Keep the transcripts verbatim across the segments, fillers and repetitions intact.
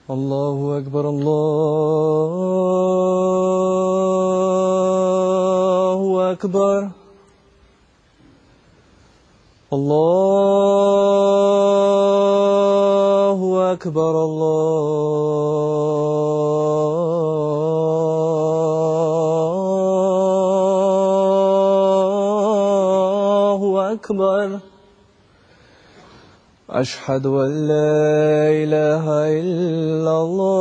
الله أكبر الله أكبر الله أكبر الله أكبر أشهد أن لا إله إلا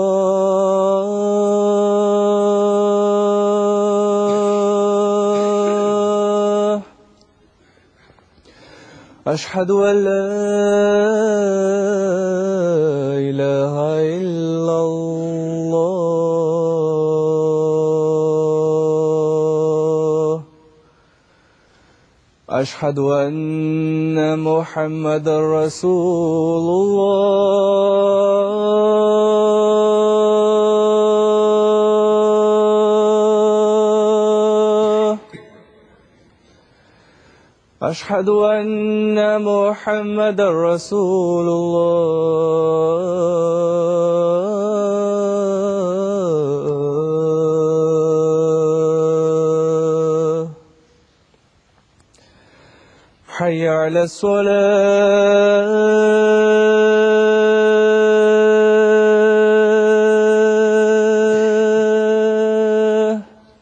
الله أشهد أن لا إله إلا الله أشهد أن محمدا رسول الله أشهد أن محمدا رسول الله حي على الصلاة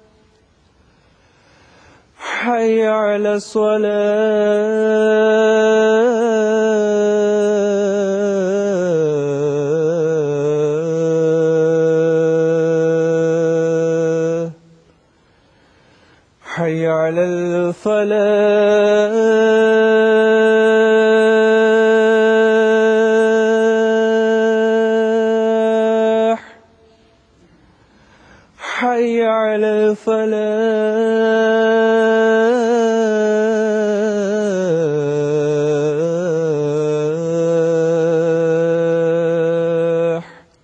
حي على الصلاة حي على الفلاح حي على الفلاح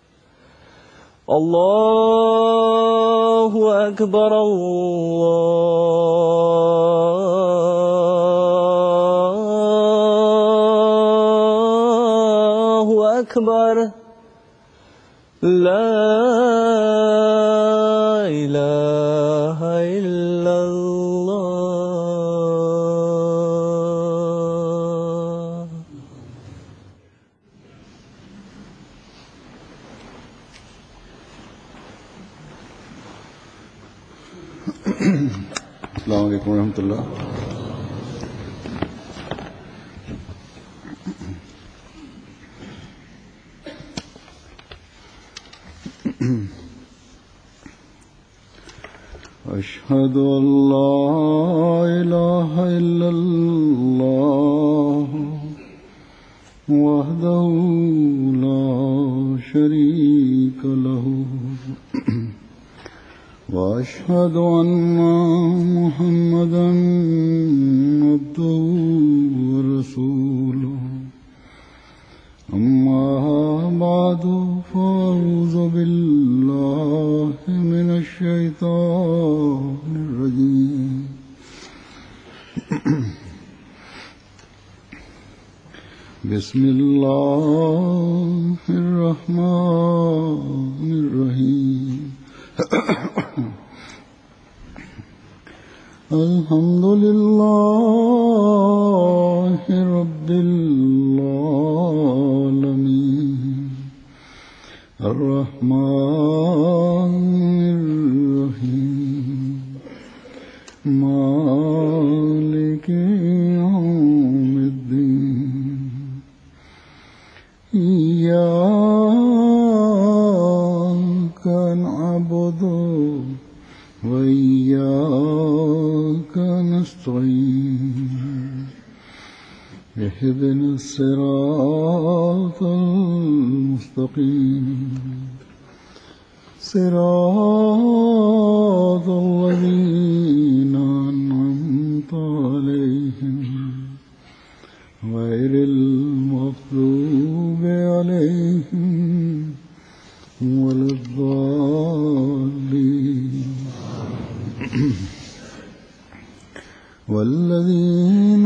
الله أكبر الله أكبر لا إله إلا الله. السلام عليكم ورحمة الله. أشهد أن لا إله إلا الله وحده لا شريك له وأشهد أن محمدا عبده ورسوله أما بعد فأعوذ بالله من الشيطان الرجيم بسم الله الرحمن الرحيم الحمد لله رب العالمين الرحمن الرحيم مالك يوم الدين إياك نعبد وإياك نستعين اهدنا الصراط المستقيم صراط الذين أنعمت عليهم غير المغضوب عليهم ولا الضالين والذين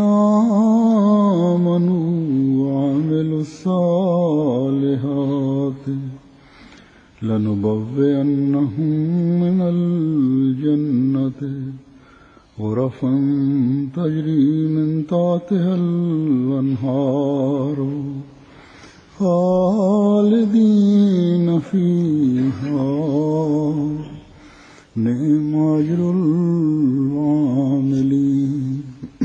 آمنوا وعملوا الصالحات لنبوئنهم من الجنة غرفا تجري من تحتها الأنهار خالدين فيها نعم أجر العاملين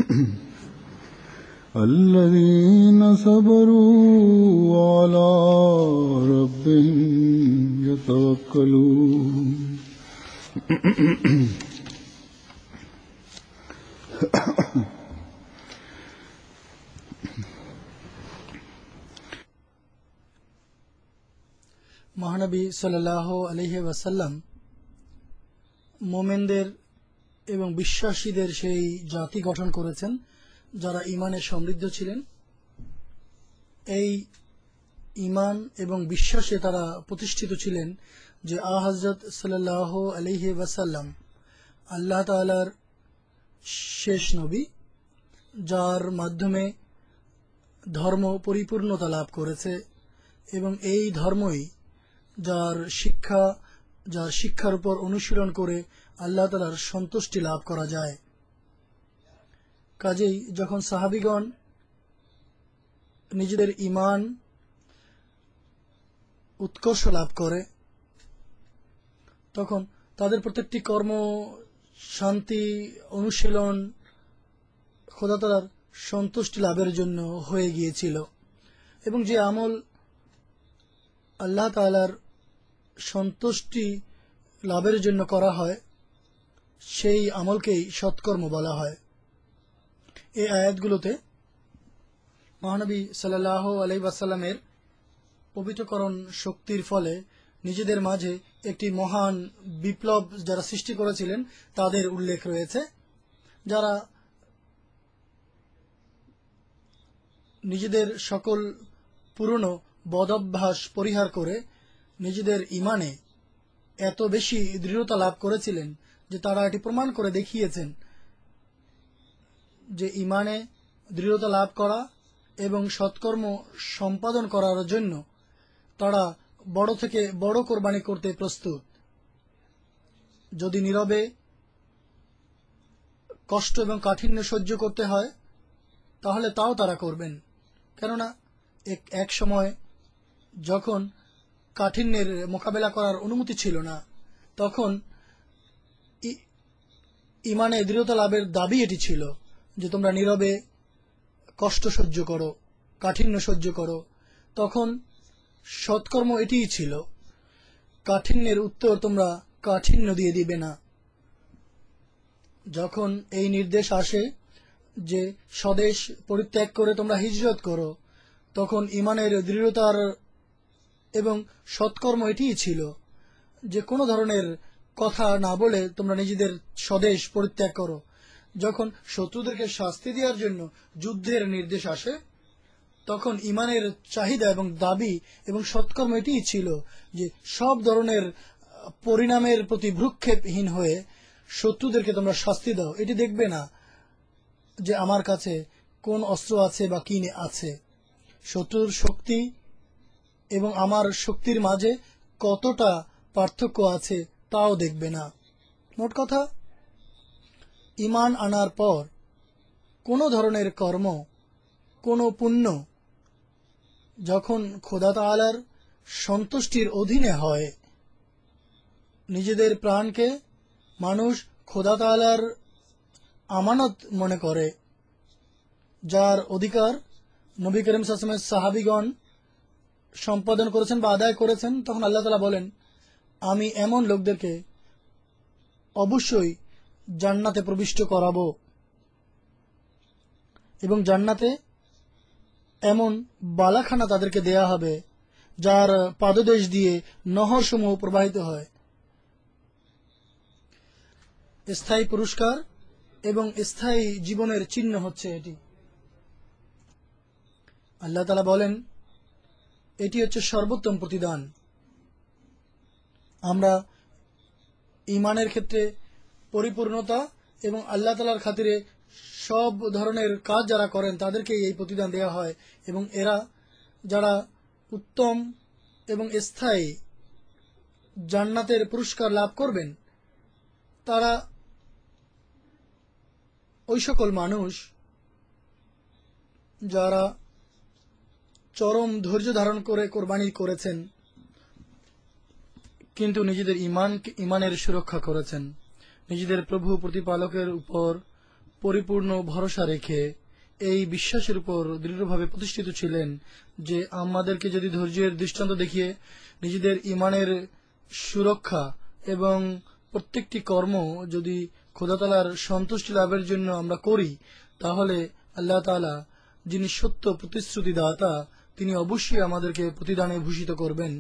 الذين صبروا وعلى ربهم يتوكلون মহানবী সাল্লাল্লাহু আলাইহি ওয়াসাল্লাম মোমেনদের এবং বিশ্বাসীদের সেই জাতি গঠন করেছেন যারা ঈমানে সমৃদ্ধ ছিলেন। এই ঈমান এবং বিশ্বাসে তারা প্রতিষ্ঠিত ছিলেন যে আ হযরত সাল্লাল্লাহু আলাইহি ওয়াসাল্লাম আল্লাহ তাআলার শেষ নবী, যার মাধ্যমে ধর্ম পরিপূর্ণতা লাভ করেছে এবং এই ধর্মই যার শিক্ষা যার শিক্ষার উপর অনুশীলন করে আল্লাহ তাআলার সন্তুষ্টি লাভ করা যায়। কাজেই যখন সাহাবীগণ নিজেদের ঈমান উৎকর্ষ লাভ করে তখন তাদের প্রত্যেকটি কর্ম শান্তি অনুশীলন খোদা তাআলার সন্তুষ্টি লাভের জন্য হয়ে গিয়েছিল এবং যে আমল আল্লাহ তাআলার সন্তুষ্টি লাভের জন্য করা হয় সেই আমলকেই সৎকর্ম বলা হয়। এই আয়াতগুলোতে মহানবী সাল্লাল্লাহু আলাইহি ওয়াসাল্লামের পবিত্রকরণ শক্তির ফলে নিজেদের মাঝে একটি মহান বিপ্লব যারা সৃষ্টি করেছিলেন তাদের উল্লেখ রয়েছে, যারা নিজেদের সকল পুরনো বদঅভ্যাস পরিহার করে নিজেদের ঈমানে এত বেশি দৃঢ়তা লাভ করেছিলেন যে তারা এটি প্রমাণ করে দেখিয়েছেন যে ঈমানে দৃঢ়তা লাভ করা এবং সৎকর্ম সম্পাদন করার জন্য তারা বড় থেকে বড় কোরবানি করতে প্রস্তুত। যদি নীরবে কষ্ট এবং কাঠিন্য সহ্য করতে হয় তাহলে তাও তারা করবেন, কেননা এক সময় যখন কাঠিন্যের মোকাবেলা করার অনুমতি ছিল না তখন ঈমানে দৃঢ়তা লাভের দাবি এটি ছিল যে তোমরা নীরবে কষ্ট সহ্য করো, কাঠিন্য সহ্য করো। তখন সৎকর্ম এটিই ছিল, কাঠিন্যের উত্তর তোমরা কাঠিন্য দিয়ে দিবে না। যখন এই নির্দেশ আসে যে স্বদেশ পরিত্যাগ করে তোমরা হিজরত করো, তখন ঈমানের দৃঢ়তার এবং সৎকর্ম এটিই ছিল যে কোনো ধরনের কথা না বলে তোমরা নিজেদের স্বদেশ পরিত্যাগ করো। যখন শত্রুদেরকে শাস্তি দেওয়ার জন্য যুদ্ধের নির্দেশ আসে তখন ঈমানের চাহিদা এবং দাবি এবং সৎকর্ম এটিই ছিল যে সব ধরনের পরিণামের প্রতি ভ্রুক্ষেপহীন হয়ে শত্রুদেরকে তোমরা শাস্তি দাও, এটি দেখবে না যে আমার কাছে কোন অস্ত্র আছে বা কি আছে, শত্রুর শক্তি এবং আমার শক্তির মাঝে কতটা পার্থক্য আছে তাও দেখবে না। মোট কথা, ঈমান আনার পর কোনো ধরনের কর্ম, কোনো পুণ্য যখন খোদা তাআলার সন্তুষ্টির অধীনে হয়, নিজেদের প্রাণকে মানুষ খোদা তাআলার আমানত মনে করে, যার অধিকার নবী করিম সাল্লাল্লাহু আলাইহি ওয়াসাল্লামের সাহাবীগণ সম্পাদন করেছেন বা আদায় করেছেন, তখন আল্লাহ তাআলা বলেন, আমি এমন লোকদেরকে অবশ্যই জান্নাতে প্রবিষ্ট করাবো এবং জান্নাতে এমন বালাখানা তাদেরকে দেয়া হবে যার পাদদেশ দিয়ে নহর সমূহ প্রবাহিত হয়। স্থায়ী পুরস্কার এবং স্থায়ী জীবনের চিহ্ন হচ্ছে এটি। আল্লাহ তাআলা বলেন, এটি হচ্ছে সর্বোত্তম প্রতিদান। আমরা ঈমানের ক্ষেত্রে পরিপূর্ণতা এবং আল্লাহ তাআলার খাতিরে সব ধরনের কাজ যারা করেন তাদেরকে এই প্রতিদান দেওয়া হয় এবং এরা যারা উত্তম এবং স্থায়ী জান্নাতের পুরস্কার লাভ করবেন তারা ওই সকল মানুষ যারা চরম ধৈর্য ধারণ করে কোরবানি করেছেন কিন্তু নিজেদের ইমান ইমানের সুরক্ষা করেছেন, নিজেদের প্রভু প্রতিপালকের উপর পরিপূর্ণ ভরসা রেখে এই বিশ্বাসের উপর দৃঢ়ভাবে প্রতিষ্ঠিত ছিলেন যে আমাদেরকে যদি ধৈর্যের দৃষ্টান্ত দেখিয়ে নিজেদের ইমানের সুরক্ষা এবং প্রত্যেকটি কর্ম যদি খোদা তাআলার সন্তুষ্টি লাভের জন্য আমরা করি তাহলে আল্লাহ তাআলা যিনি সত্য প্রতিশ্রুতি দাতা তিনি অবশ্যই আমাদেরকে প্রতিদানে ভূষিত করবেন।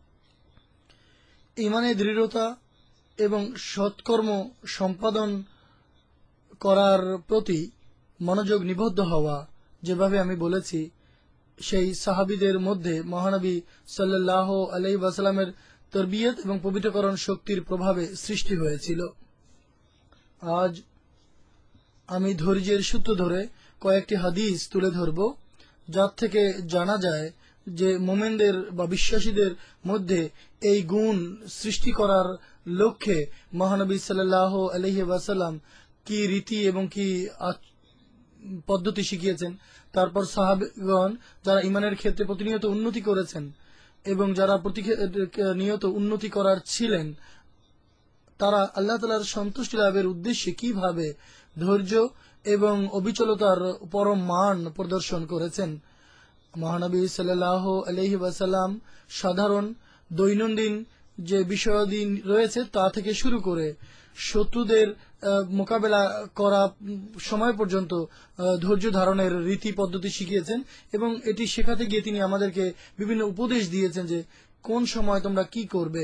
ইমানের দৃঢ়তা এবং সৎকর্ম সম্পাদন করার প্রতি মনোযোগ নিবদ্ধ হওয়া, যেভাবে আমি বলেছি সেই সাহাবীদের মধ্যে মহানবী সাল্লাল্লাহু আলাইহি ওয়াসাল্লামের তরবিয়ত এবং পবিত্রকরণ শক্তির প্রভাবে সৃষ্টি হয়েছিল। আজ আমি ধৈর্যের সূত্র ধরে কয়েকটি হাদিস তুলে ধরব যার থেকে জানা যায় যে মোমেনদের বা বিশ্বাসীদের মধ্যে এই গুণ সৃষ্টি করার লক্ষ্যে মহানবী সাল্লাল্লাহু আলাইহি ওয়াসাল্লাম কি রীতি এবং কি পদ্ধতি শিখিয়েছেন। তারপর সাহাবীগণ যারা ইমানের ক্ষেত্রে প্রতিনিয়ত উন্নতি করেছেন এবং যারা প্রতিনিয়ত উন্নতি করার ছিলেন তারা আল্লাহ তাআলার সন্তুষ্টি লাভের উদ্দেশ্যে কিভাবে ধৈর্য এবং অবিচলতার পরম মান প্রদর্শন করেছেন। মহানবী সাল্লাল্লাহু আলাইহি ওয়াসাল্লাম সাধারণ দৈনন্দিন যে বিষয়াদি রয়েছে তা থেকে শুরু করে শত্রুদের মোকাবেলা করা সময় পর্যন্ত ধৈর্য ধারণের রীতি পদ্ধতি শিখিয়েছেন এবং এটি শেখাতে গিয়ে তিনি আমাদেরকে বিভিন্ন উপদেশ দিয়েছেন যে কোন সময় তোমরা কি করবে।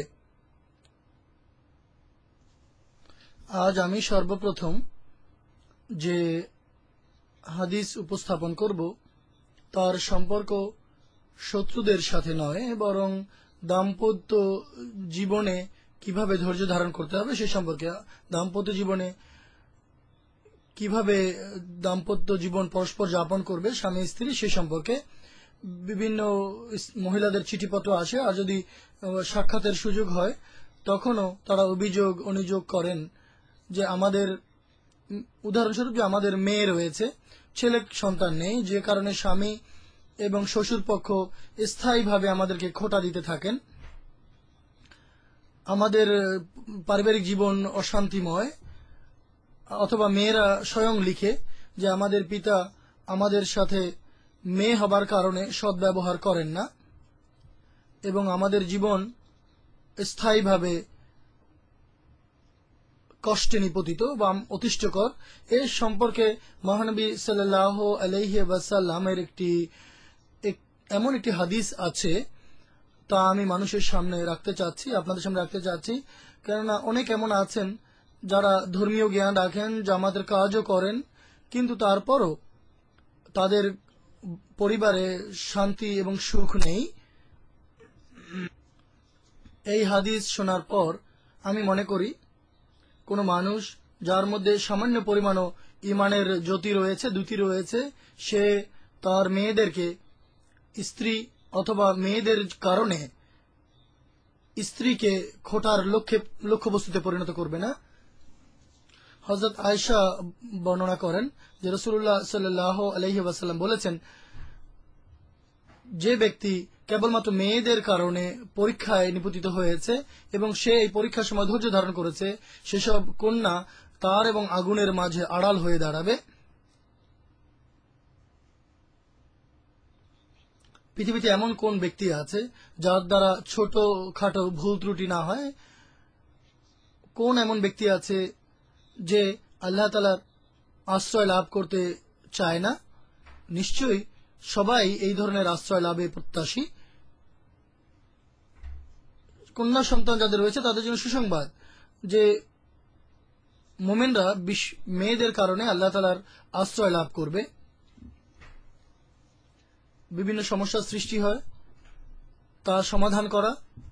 আজ আমি সর্বপ্রথম যে হাদিস উপস্থাপন করব তার সম্পর্ক শত্রুদের সাথে নয় বরং দাম্পত্য জীবনে কিভাবে ধৈর্য ধারণ করতে হবে সে সম্পর্কে। দাম্পত্য জীবনে কিভাবে দাম্পত্য জীবন পরস্পর যাপন করবে স্বামী স্ত্রী সে সম্পর্কে বিভিন্ন মহিলাদের চিঠিপত্র আসে, আর যদি সাক্ষাতের সুযোগ হয় তখনও তারা অভিযোগ অনুযোগ করেন যে আমাদের উদাহরণস্বরূপ যে আমাদের মেয়ে রয়েছে, ছেলে সন্তান নেই, যে কারণে স্বামী এবং শ্বশুর পক্ষ স্থায়ীভাবে আমাদেরকে খোঁটা দিতে থাকেন, আমাদের পারিবারিক জীবন অশান্তিময়। অথবা মেয়েরা স্বয়ং লিখে যে আমাদের পিতা আমাদের সাথে মেয়ে হবার কারণে সদ্ব্যবহার করেন না এবং আমাদের জীবন স্থায়ীভাবে কষ্টে নিপতিত বা অতিষ্ঠকর। এর সম্পর্কে মহানবী সাল্লাল্লাহু আলাইহি ওয়াসাল্লামের একটি এমন একটি হাদিস আছে তা আমি মানুষের সামনে রাখতে চাচ্ছি, আপনাদের সামনে রাখতে চাচ্ছি, কেননা অনেক এমন আছেন যারা ধর্মীয় জ্ঞান রাখেন, জামাতের কাজও করেন, কিন্তু তারপরও তাদের পরিবারে শান্তি এবং সুখ নেই। এই হাদিস শোনার পর আমি মনে করি কোনো মানুষ যার মধ্যে সামান্য পরিমাণও ইমানের জ্যোতি রয়েছে, দ্যুতি রয়েছে, সে তার মেয়েদেরকে স্ত্রী অথবা মেয়েদের কারণে স্ত্রীকে খোটার লক্ষ্যে লক্ষ্যবস্তুতে পরিণত করবে না। হযরত আয়েশা বর্ণনা করেন যে রাসূলুল্লাহ সাল্লাল্লাহু আলাইহি ওয়াসাল্লাম বলেছেন, যে ব্যক্তি কেবলমাত্র মেয়েদের কারণে পরীক্ষায় নিপতিত হয়েছে এবং সে এই পরীক্ষার সময় ধৈর্য ধারণ করেছে, সেসব কন্যা তার এবং আগুনের মাঝে আড়াল হয়ে দাঁড়াবে। পৃথিবীতে এমন কোন ব্যক্তি আছে যার দ্বারা ছোট খাটো ভুল ত্রুটি না হয়? কোন এমন ব্যক্তি আছে যে আল্লাহ তাআলার আশ্রয় লাভ করতে চায় না? নিশ্চয়ই সবাই এই ধরনের আশ্রয় লাভে প্রত্যাশী। কন্যা সন্তান যাদের রয়েছে তাদের জন্য সুসংবাদ যে মুমিনরা মেয়েদের কারণে আল্লাহ তাআলার আশ্রয় লাভ করবে। বিভিন্ন সমস্যার সৃষ্টি হয়, তা সমাধান করা,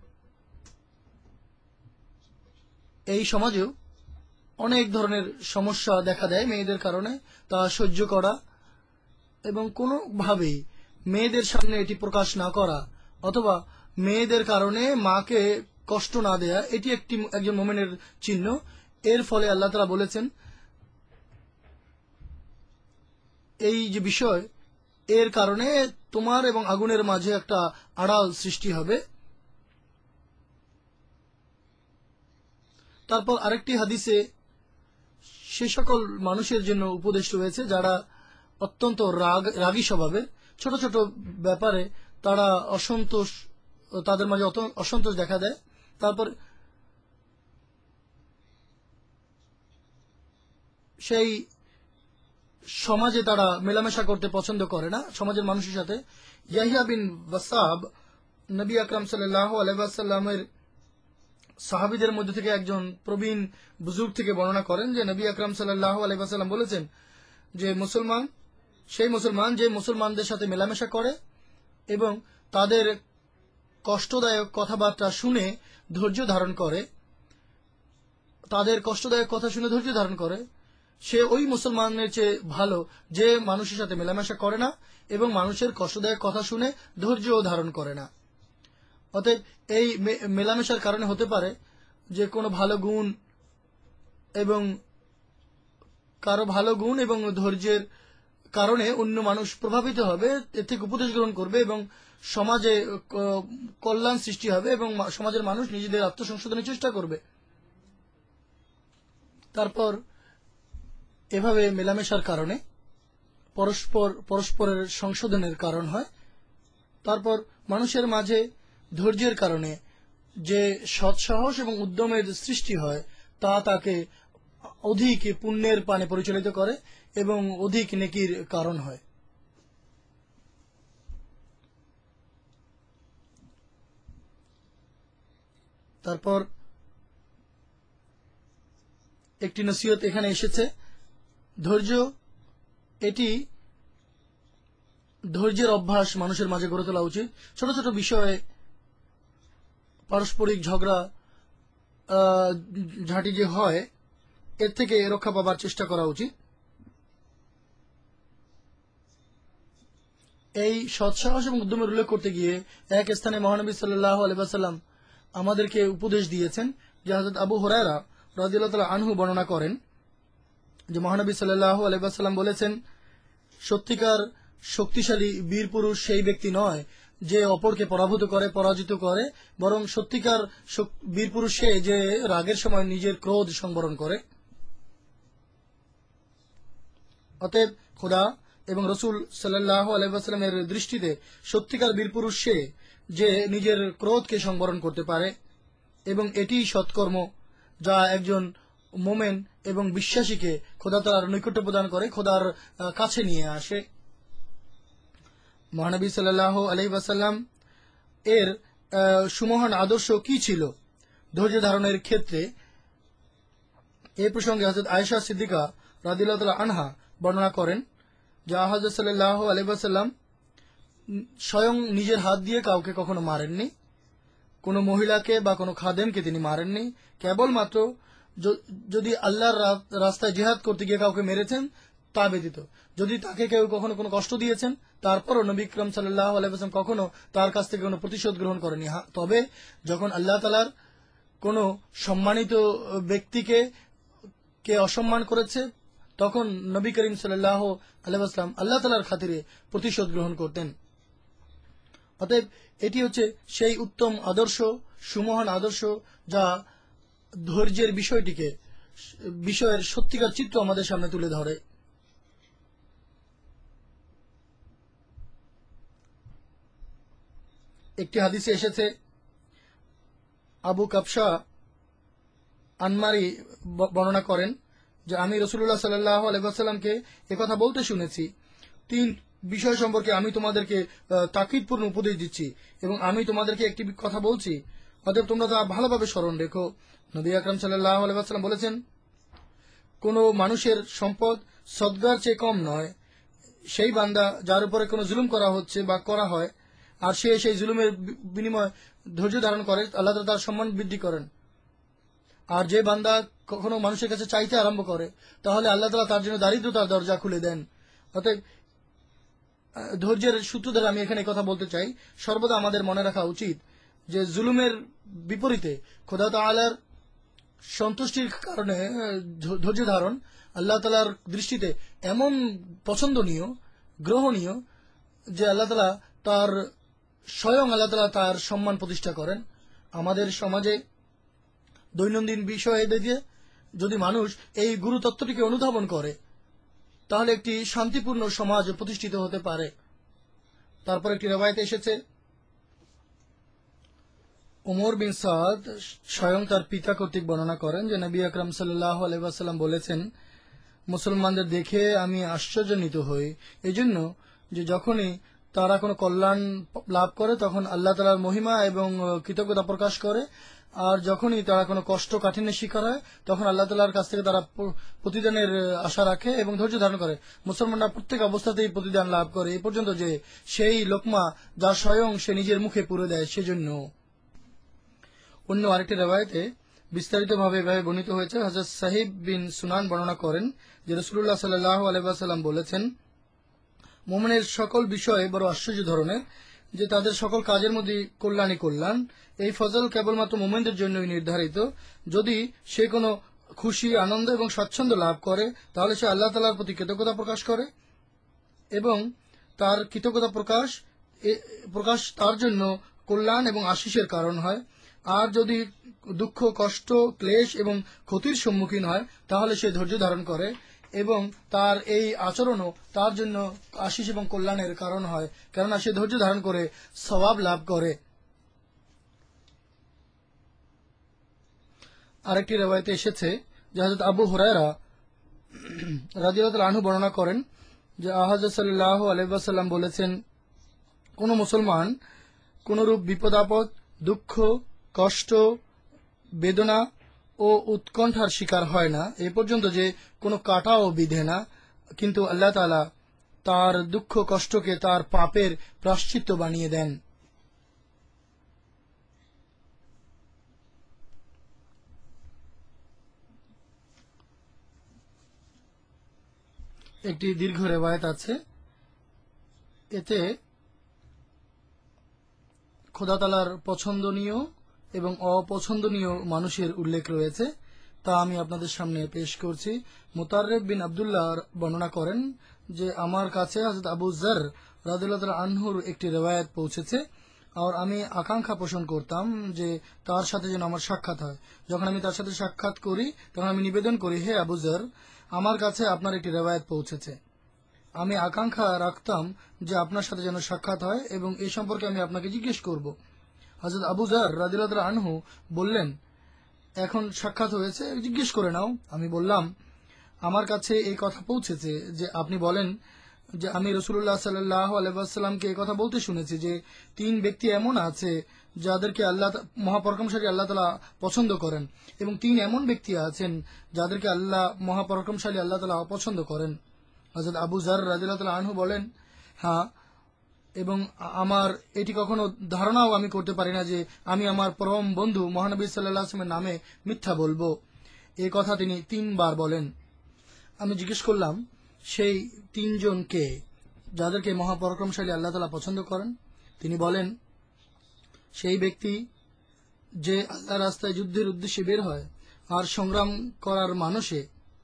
এই সমাজেও অনেক ধরনের সমস্যা দেখা দেয় মেয়েদের কারণে, তা সহ্য করা এবং কোনোভাবেই মেয়েদের সামনে এটি প্রকাশ না করা অথবা মেয়েদের কারণে মাকে কষ্ট না দেয়া, এটি একটি একজন মোমেনের চিহ্ন। এর ফলে আল্লাহ তাআলা বলেছেন এই যে বিষয়, এর কারণে তোমার এবং আগুনের মাঝে একটা আড়াল সৃষ্টি হবে। তারপর আরেকটি হাদিসে সে সকল মানুষের জন্য উপদেশ রয়েছে যারা অত্যন্ত রাগ রাগী স্বভাবের, ছোট ছোট ব্যাপারে তারা অসন্তোষ, তাদের মাঝে অসন্তোষ দেখা দেয়। তারপর সেই সমাজে তারা মেলামেশা করতে পছন্দ করে না সমাজের মানুষের সাথে। ইয়াহিয়া বিন ওয়াসাব নবী আকরাম সাল্লাল্লাহু আলাইহি ওয়াসাল্লামের সাহাবীদের মধ্যে থেকে একজন প্রবীণ বুজুর্গ থেকে বর্ণনা করেন যে নবী আকরাম সাল্লাল্লাহু আলাইহি ওয়াসাল্লাম বলেছেন যে মুসলমান সেই মুসলমান যে মুসলমানদের সাথে মেলামেশা করে এবং তাদের কষ্টদায়ক কথাবার্তা শুনে ধৈর্য ধারণ করে, তাদের কষ্টদায়ক কথা শুনে ধৈর্য ধারণ করে, সে ওই মুসলমানের চেয়ে ভালো যে মানুষের সাথে মেলামেশা করে না এবং মানুষের কষ্টদায়ক কথা শুনে ধৈর্য ধারণ করে না। অতএব এই মেলামেশার কারণে হতে পারে যে কোনো ভালো গুণ এবং কারো ভালো গুণ এবং ধৈর্যের কারণে অন্য মানুষ প্রভাবিত হবে, এর থেকে উপদেশ গ্রহণ করবে এবং সমাজে কল্যাণ সৃষ্টি হবে এবং সমাজের মানুষ নিজেদের আত্মসংশোধনের চেষ্টা করবে। তারপর এভাবে মেলামেশার কারণে পরস্পর পরস্পরের সংশোধনের কারণ হয়। তারপর মানুষের মাঝে ধৈর্যের কারণে যে সৎসাহস এবং উদ্যমের সৃষ্টি হয় তা তাকে অধিক পুণ্যের পানে পরিচালিত করে এবং অধিক নেকির কারণ হয়। তারপর একটি নসিহত এখানে এসেছে, ধৈর্য এটি ধৈর্যের অভ্যাস মানুষের মাঝে গড়ে তোলা উচিত। ছোট ছোট বিষয়ে পারস্পরিক ঝগড়া ঝাঁটি যে হয় এর থেকে রক্ষা পাবার চেষ্টা করা উচিত। এই সৎসাহস এবং উদ্যমের উল্লেখ করতে গিয়ে এক স্থানে মহানবী সাল্লাল্লাহু আলাইহি ওয়াসাল্লাম আমাদেরকে উপদেশ দিয়েছেন যে হযরত আবু হুরায়রা রাদিয়াল্লাহু তাআলা আনহু বর্ণনা করেন যে মহানবী সাল্লাল্লাহু আলাইহি ওয়াসাল্লাম বলেছেন, সত্যিকার শক্তিশালী বীর পুরুষ সেই ব্যক্তি নয় যে অপরকে পরাভূত করে পরাজিত করে, বরং সত্যিকার বীর পুরুষ সে যে রাগের সময় নিজের ক্রোধ সংবরণ করে। অতএব খোদা এবং রসুল সাল্লাল্লাহু আলাইহি ওয়াসাল্লামের দৃষ্টিতে সত্যিকার বীর পুরুষ সে যে নিজের ক্রোধকে সংবরণ করতে পারে এবং এটিই সৎকর্ম যা একজন মোমেন এবং বিশ্বাসীকে খোদা তাআলার নৈকট্য প্রদান করে, খোদার কাছে নিয়ে আসে। মহানবী সাল্লাল্লাহু আলাইহি ওয়াসাল্লাম এর সুমহান আদর্শ কি ছিল ধৈর্য ধারণের ক্ষেত্রে, এই প্রসঙ্গে হযরত আয়েশা সিদ্দিকা রাদিয়াল্লাহু তাআলা আনহা বর্ণনা করেন যে হযরত সাল্লাল্লাহু আলাইহি ওয়াসাল্লাম স্বয়ং নিজের হাত দিয়ে কাউকে কখনো মারেননি, কোনো মহিলাকে বা কোনো খাদেমকে তিনি মারেননি, কেবলমাত্র যদি আল্লাহর রাস্তায় জিহাদ করতে গিয়ে কাউকে মেরেছেন তা ব্যতীত। যদি তাকে কেউ কখনো কোনো কষ্ট দিয়েছেন তারপরও নবী আকরাম সাল্লাল্লাহু আলাইহি ওয়াসাল্লাম কখনো তার কাছ থেকে কোনো প্রতিশোধ গ্রহণ করেনি। তবে যখন আল্লাহ তাআলার কোনো সম্মানিত ব্যক্তিকে কে অসম্মান করেছে তখন নবী করিম সাল্লাল্লাহু আলাইহি ওয়াসাল্লাম আল্লাহ তাআলার খাতিরে প্রতিশোধ গ্রহণ করতেন। অতএব এটি হচ্ছে সেই উত্তম আদর্শ, সুমহান আদর্শ যা ধৈর্যের বিষয়টিকে বিষয়ের সত্যিকার চিত্র আমাদের সামনে তুলে ধরে। একটি হাদিসে এসেছে, আবু কাবশা আনমারি বর্ণনা করেন যে আমি রাসূলুল্লাহ সাল্লাল্লাহু আলাইহি ওয়াসাল্লামকে একথা বলতে শুনেছি, তিন বিষয় সম্পর্কে আমি তোমাদেরকে তাকিদপূর্ণ উপদেশ দিচ্ছি এবং আমি তোমাদেরকে একটি কথা বলছি, অতএব তোমরা তা ভালোভাবে স্মরণ রেখো। নবী আকরাম সাল্লাল্লাহু আলাইহি ওয়াসাল্লাম বলেছেন, কোন মানুষের সম্পদ সদগার চেয়ে কম নয়। সেই বান্দা যার উপরে কোনো জুলুম করা হচ্ছে বা করা হয় আর সে সেই জুলুমের বিনিময়ে ধৈর্য ধারণ করে, আল্লাহ তাআলা তার সম্মান বৃদ্ধি করেন। আর যে বান্দা কখনো মানুষের কাছে চাইতে আরম্ভ করে তাহলে আল্লাহ তাআলা তার জন্য দারিদ্রতার দরজা খুলে দেন। অতএব ধৈর্যের সূত্র ধরে আমি এখানে কথা বলতে চাই, সর্বদা আমাদের মনে রাখা উচিত যে জুলুমের বিপরীতে খোদা তাআলার সন্তুষ্টির কারণে ধৈর্য ধারণ আল্লাহ তাআলার দৃষ্টিতে এমন পছন্দনীয়, গ্রহণীয় যে আল্লাহ তাআলা তার স্বয়ং আল্লাহ তাআলা তার সম্মান প্রতিষ্ঠা করেন। আমাদের সমাজে দৈনন্দিন বিষয়ে দিয়ে যদি মানুষ এই গুরুতত্ত্বটিকে অনুধাবন করে তাহলে একটি শান্তিপূর্ণ সমাজ প্রতিষ্ঠিত হতে পারে। তারপর একটি রবায়েতে এসেছে ওমর বিন সাদ স্বয়ং তার পিতা কর্তৃক বর্ণনা করেন যে নবী আকরাম সাল্লাল্লাহু আলাইহি ওয়াসাল্লাম বলেছেন, মুসলমানদের দেখে আমি আশ্চর্যান্বিত হই এজন্য যে যখনই তারা কোনো কল্যাণ লাভ করে তখন আল্লাহ তাআলার মহিমা এবং কৃতজ্ঞতা প্রকাশ করে, আর যখনই তারা কোনো কষ্ট কাঠিন্যের শিকার হয় তখন আল্লাহ তাআলার কাছ থেকে তারা প্রতিদানের আশা রাখে এবং ধৈর্য ধারণ করে। মুসলমানরা প্রত্যেক অবস্থাতেই প্রতিদান লাভ করে এই পর্যন্ত যে সেই লোকমা যা স্বয়ং সে নিজের মুখে পুরে দেয় সেজন্য। অন্য আরেকটি রিওয়ায়াতে বিস্তারিতভাবে এভাবে বর্ণিত হয়েছে, হযরত সাহিব বিন সুনান বর্ণনা করেন যে রাসূলুল্লাহ সাল্লাল্লাহু আলাইহি ওয়াসাল্লাম বলেছেন, মুমিনের সকল বিষয়ে বড় আশ্চর্য ধরনের যে তাদের সকল কাজের মধ্যে কল্যাণই কল্যাণ। এই ফজল কেবলমাত্র মুমিনদের জন্যই নির্ধারিত। যদি সে কোনো খুশি, আনন্দ এবং স্বাচ্ছন্দ্য লাভ করে তাহলে সে আল্লাহ তাআলার প্রতি কৃতজ্ঞতা প্রকাশ করে এবং তার কৃতজ্ঞতা প্রকাশ প্রকাশ তার জন্য কল্যাণ এবং আশিসের কারণ হয়। আর যদি দুঃখ, কষ্ট, ক্লেশ এবং ক্ষতির সম্মুখীন হয় তাহলে সে ধৈর্য ধারণ করে এবং তার এই আচরণও তার জন্য আশিস এবং কল্যাণের কারণ হয়, কেননা সে ধৈর্য ধারণ করে সওয়াব লাভ করে। আরেকটি রিওয়ায়াতে এসেছে যে হযরত আবু হুরায়রা রাদিয়াল্লাহু আনহু বর্ণনা করেন যে হযরত সাল্লাল্লাহু আলাইহি ওয়াসাল্লাম বলেছেন, কোন মুসলমান কোনরূপ বিপদ আপদ, দুঃখ, কষ্ট, বেদনা ও উৎকণ্ঠার শিকার হয় না এ পর্যন্ত যে কোনো কাঁটাও বিধে না, কিন্তু আল্লাহ তাআলা তার দুঃখ কষ্টকে তার পাপের প্রায়শ্চিত্ত বানিয়ে দেন। একটি দীর্ঘ রিওয়ায়াত আছে, এতে খোদা তাআলার পছন্দনীয় এবং অপছন্দনীয় মানুষের উল্লেখ রয়েছে, তা আমি আপনাদের সামনে পেশ করছি। মুতাররিব বিন আব্দুল্লাহ বর্ণনা করেন যে আমার কাছে হযরত আবু যর রাদিয়াল্লাহু তাআলা আনহুর একটি রিওয়ায়াত পৌঁছেছে আর আমি আকাঙ্ক্ষা পোষণ করতাম যে তার সাথে যেন আমার সাক্ষাৎ হয়। যখন আমি তার সাথে সাক্ষাৎ করি তখন আমি নিবেদন করি, হে আবু যর, আমার কাছে আপনার একটি রিওয়ায়াত পৌঁছেছে। আমি আকাঙ্ক্ষা রাখতাম যে আপনার সাথে যেন সাক্ষাৎ হয় এবং এই সম্পর্কে আমি আপনাকে জিজ্ঞেস করব। হযরত আবু যর রাদিয়াল্লাহু তাআলা আনহু বললেন, এখন সাক্ষাৎ হয়েছে, জিজ্ঞেস করে নাও। আমি বললাম, আমার কাছে এই কথা পৌঁছেছে যে আপনি বলেন যে আমি রাসূলুল্লাহ সাল্লাল্লাহু আলাইহি ওয়াসাল্লামকে এই কথা বলতে শুনেছি যে তিন ব্যক্তি এমন আছে যাদেরকে আল্লাহ মহাপরাক্রমশালী আল্লাহ তাআলা পছন্দ করেন এবং তিন এমন ব্যক্তি আছেন যাদেরকে আল্লাহ মহাপরাক্রমশালী আল্লাহ তাআলা অপছন্দ করেন। হযরত আবু যর রাদিয়াল্লাহু তাআলা আনহু বলেন, হ্যাঁ, এবং আমার এটি কখনো ধারণাও আমি করতে পারি না যে আমি আমার পরম বন্ধু মহানবী সাল্লাল্লাহু আলাইহি ওয়াসাল্লামের নামে মিথ্যা বলবো। এই কথা তিনি তিনবার বলেন। আমি জিজ্ঞেস করলাম, সেই তিনজন কে যাদেরকে মহাপরাক্রমশালী আল্লাহ তাআলা পছন্দ করেন? তিনি বলেন, সেই ব্যক্তি যে আল্লাহ রাস্তায় যুদ্ধের উদ্দেশ্যে বের হয় আর সংগ্রাম করার মানুষে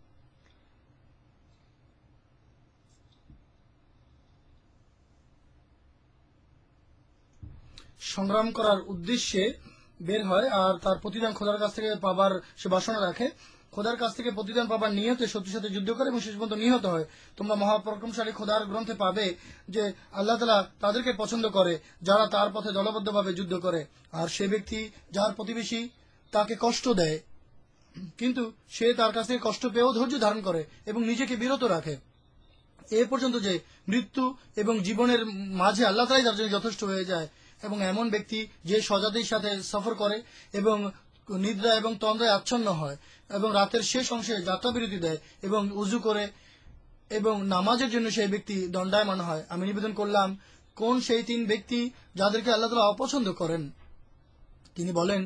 সংগ্রাম করার উদ্দেশ্যে বের হয় আর তার প্রতিদান খোদার কাছ থেকে পাবার সে বাসনা রাখে, খোদার কাছ থেকে প্রতিদান পাবার নিয়তে শত্রুর সাথে যুদ্ধ করে এবং শেষ পর্যন্ত নিহত হয়। তোমরা মহাপরাক্রমশালী খোদার গ্রন্থে পাবে যে আল্লাহ তাআলা তাদেরকে পছন্দ করে যারা তার পথে দলবদ্ধভাবে যুদ্ধ করে, আর সে ব্যক্তি যার প্রতিবেশী তাকে কষ্ট দেয় কিন্তু সে তার কাছ থেকে কষ্ট পেয়েও ধৈর্য ধারণ করে এবং নিজেকে বিরত রাখে এ পর্যন্ত যে মৃত্যু এবং জীবনের মাঝে আল্লাহ তাআলাই তার জন্য যথেষ্ট হয়ে যায়। এবং এমন ব্যক্তি যে সজাতির সাথে সফর করে এবং নিদ্রা এবং তন্দ্রায় আচ্ছন্ন হয় এবং রাতের শেষ অংশে যাত্রাবিরতি দেয় এবং উজু করে এবং নামাজের জন্য সেই ব্যক্তি দণ্ডায়মান হয়। আমি নিবেদন করলাম, কোন সেই তিন ব্যক্তি যাদেরকে আল্লাহ তাআলা অপছন্দ করেন? তিনি বলেন,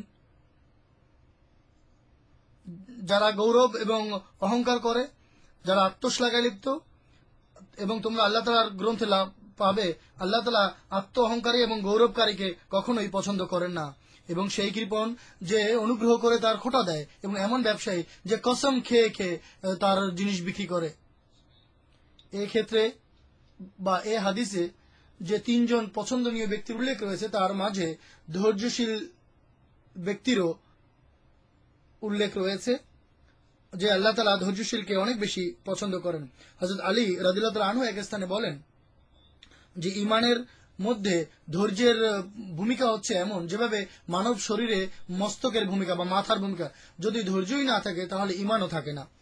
যারা গৌরব এবং অহংকার করে, যারা আত্মশ্লাঘায় লিপ্ত, এবং তোমরা আল্লাহ তাআলার গ্রন্থে পাবে আল্লাহ তাআলা আত্ম অহংকারী এবং গৌরবকারীকে কখনোই পছন্দ করেন না। এবং সেই কৃপণ যে অনুগ্রহ করে তার খোটা দেয়, এবং এমন ব্যবসায়ী যে কসম খেয়ে খেয়ে আহ, তার জিনিস বিক্রি করে। এই ক্ষেত্রে বা এ হাদিসে যে তিনজন পছন্দনীয় ব্যক্তির উল্লেখ রয়েছে তার মাঝে ধৈর্যশীল ব্যক্তিরও উল্লেখ রয়েছে, যে আল্লাহ তাআলা ধৈর্যশীলকে অনেক বেশি পছন্দ করেন। হযরত আলী রাদিয়াল্লাহু তাআলা আনহু এক স্থানে বলেন যে ইমানের মধ্যে ধৈর্যের ভূমিকা হচ্ছে এমন যেভাবে মানব শরীরে মস্তকের ভূমিকা বা মাথার ভূমিকা। যদি ধৈর্যই না থাকে তাহলে ইমানও থাকে না।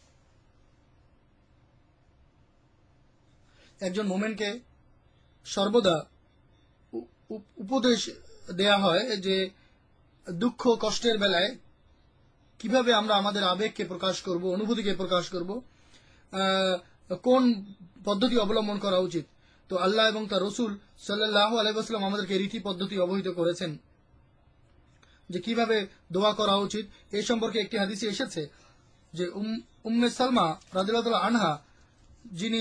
একজন মোমেনকে সর্বদা উপদেশ দেয়া হয় যে দুঃখ কষ্টের বেলায় কিভাবে আমরা আমাদের আবেগকে প্রকাশ করব, অনুভূতিকে প্রকাশ করব, কোন পদ্ধতি অবলম্বন করা উচিত। তো আল্লাহ এবং তার রসুল সাল্লাল্লাহু আলাইহি ওয়াসাল্লাম আমাদেরকে রীতি পদ্ধতি অবহিত করেছেন যে কিভাবে দোয়া করা উচিত। এই সম্পর্কে একটি হাদিসে এসেছে যে উম্মে সালমা রাদিয়াল্লাহু তাআলা আনহা, যিনি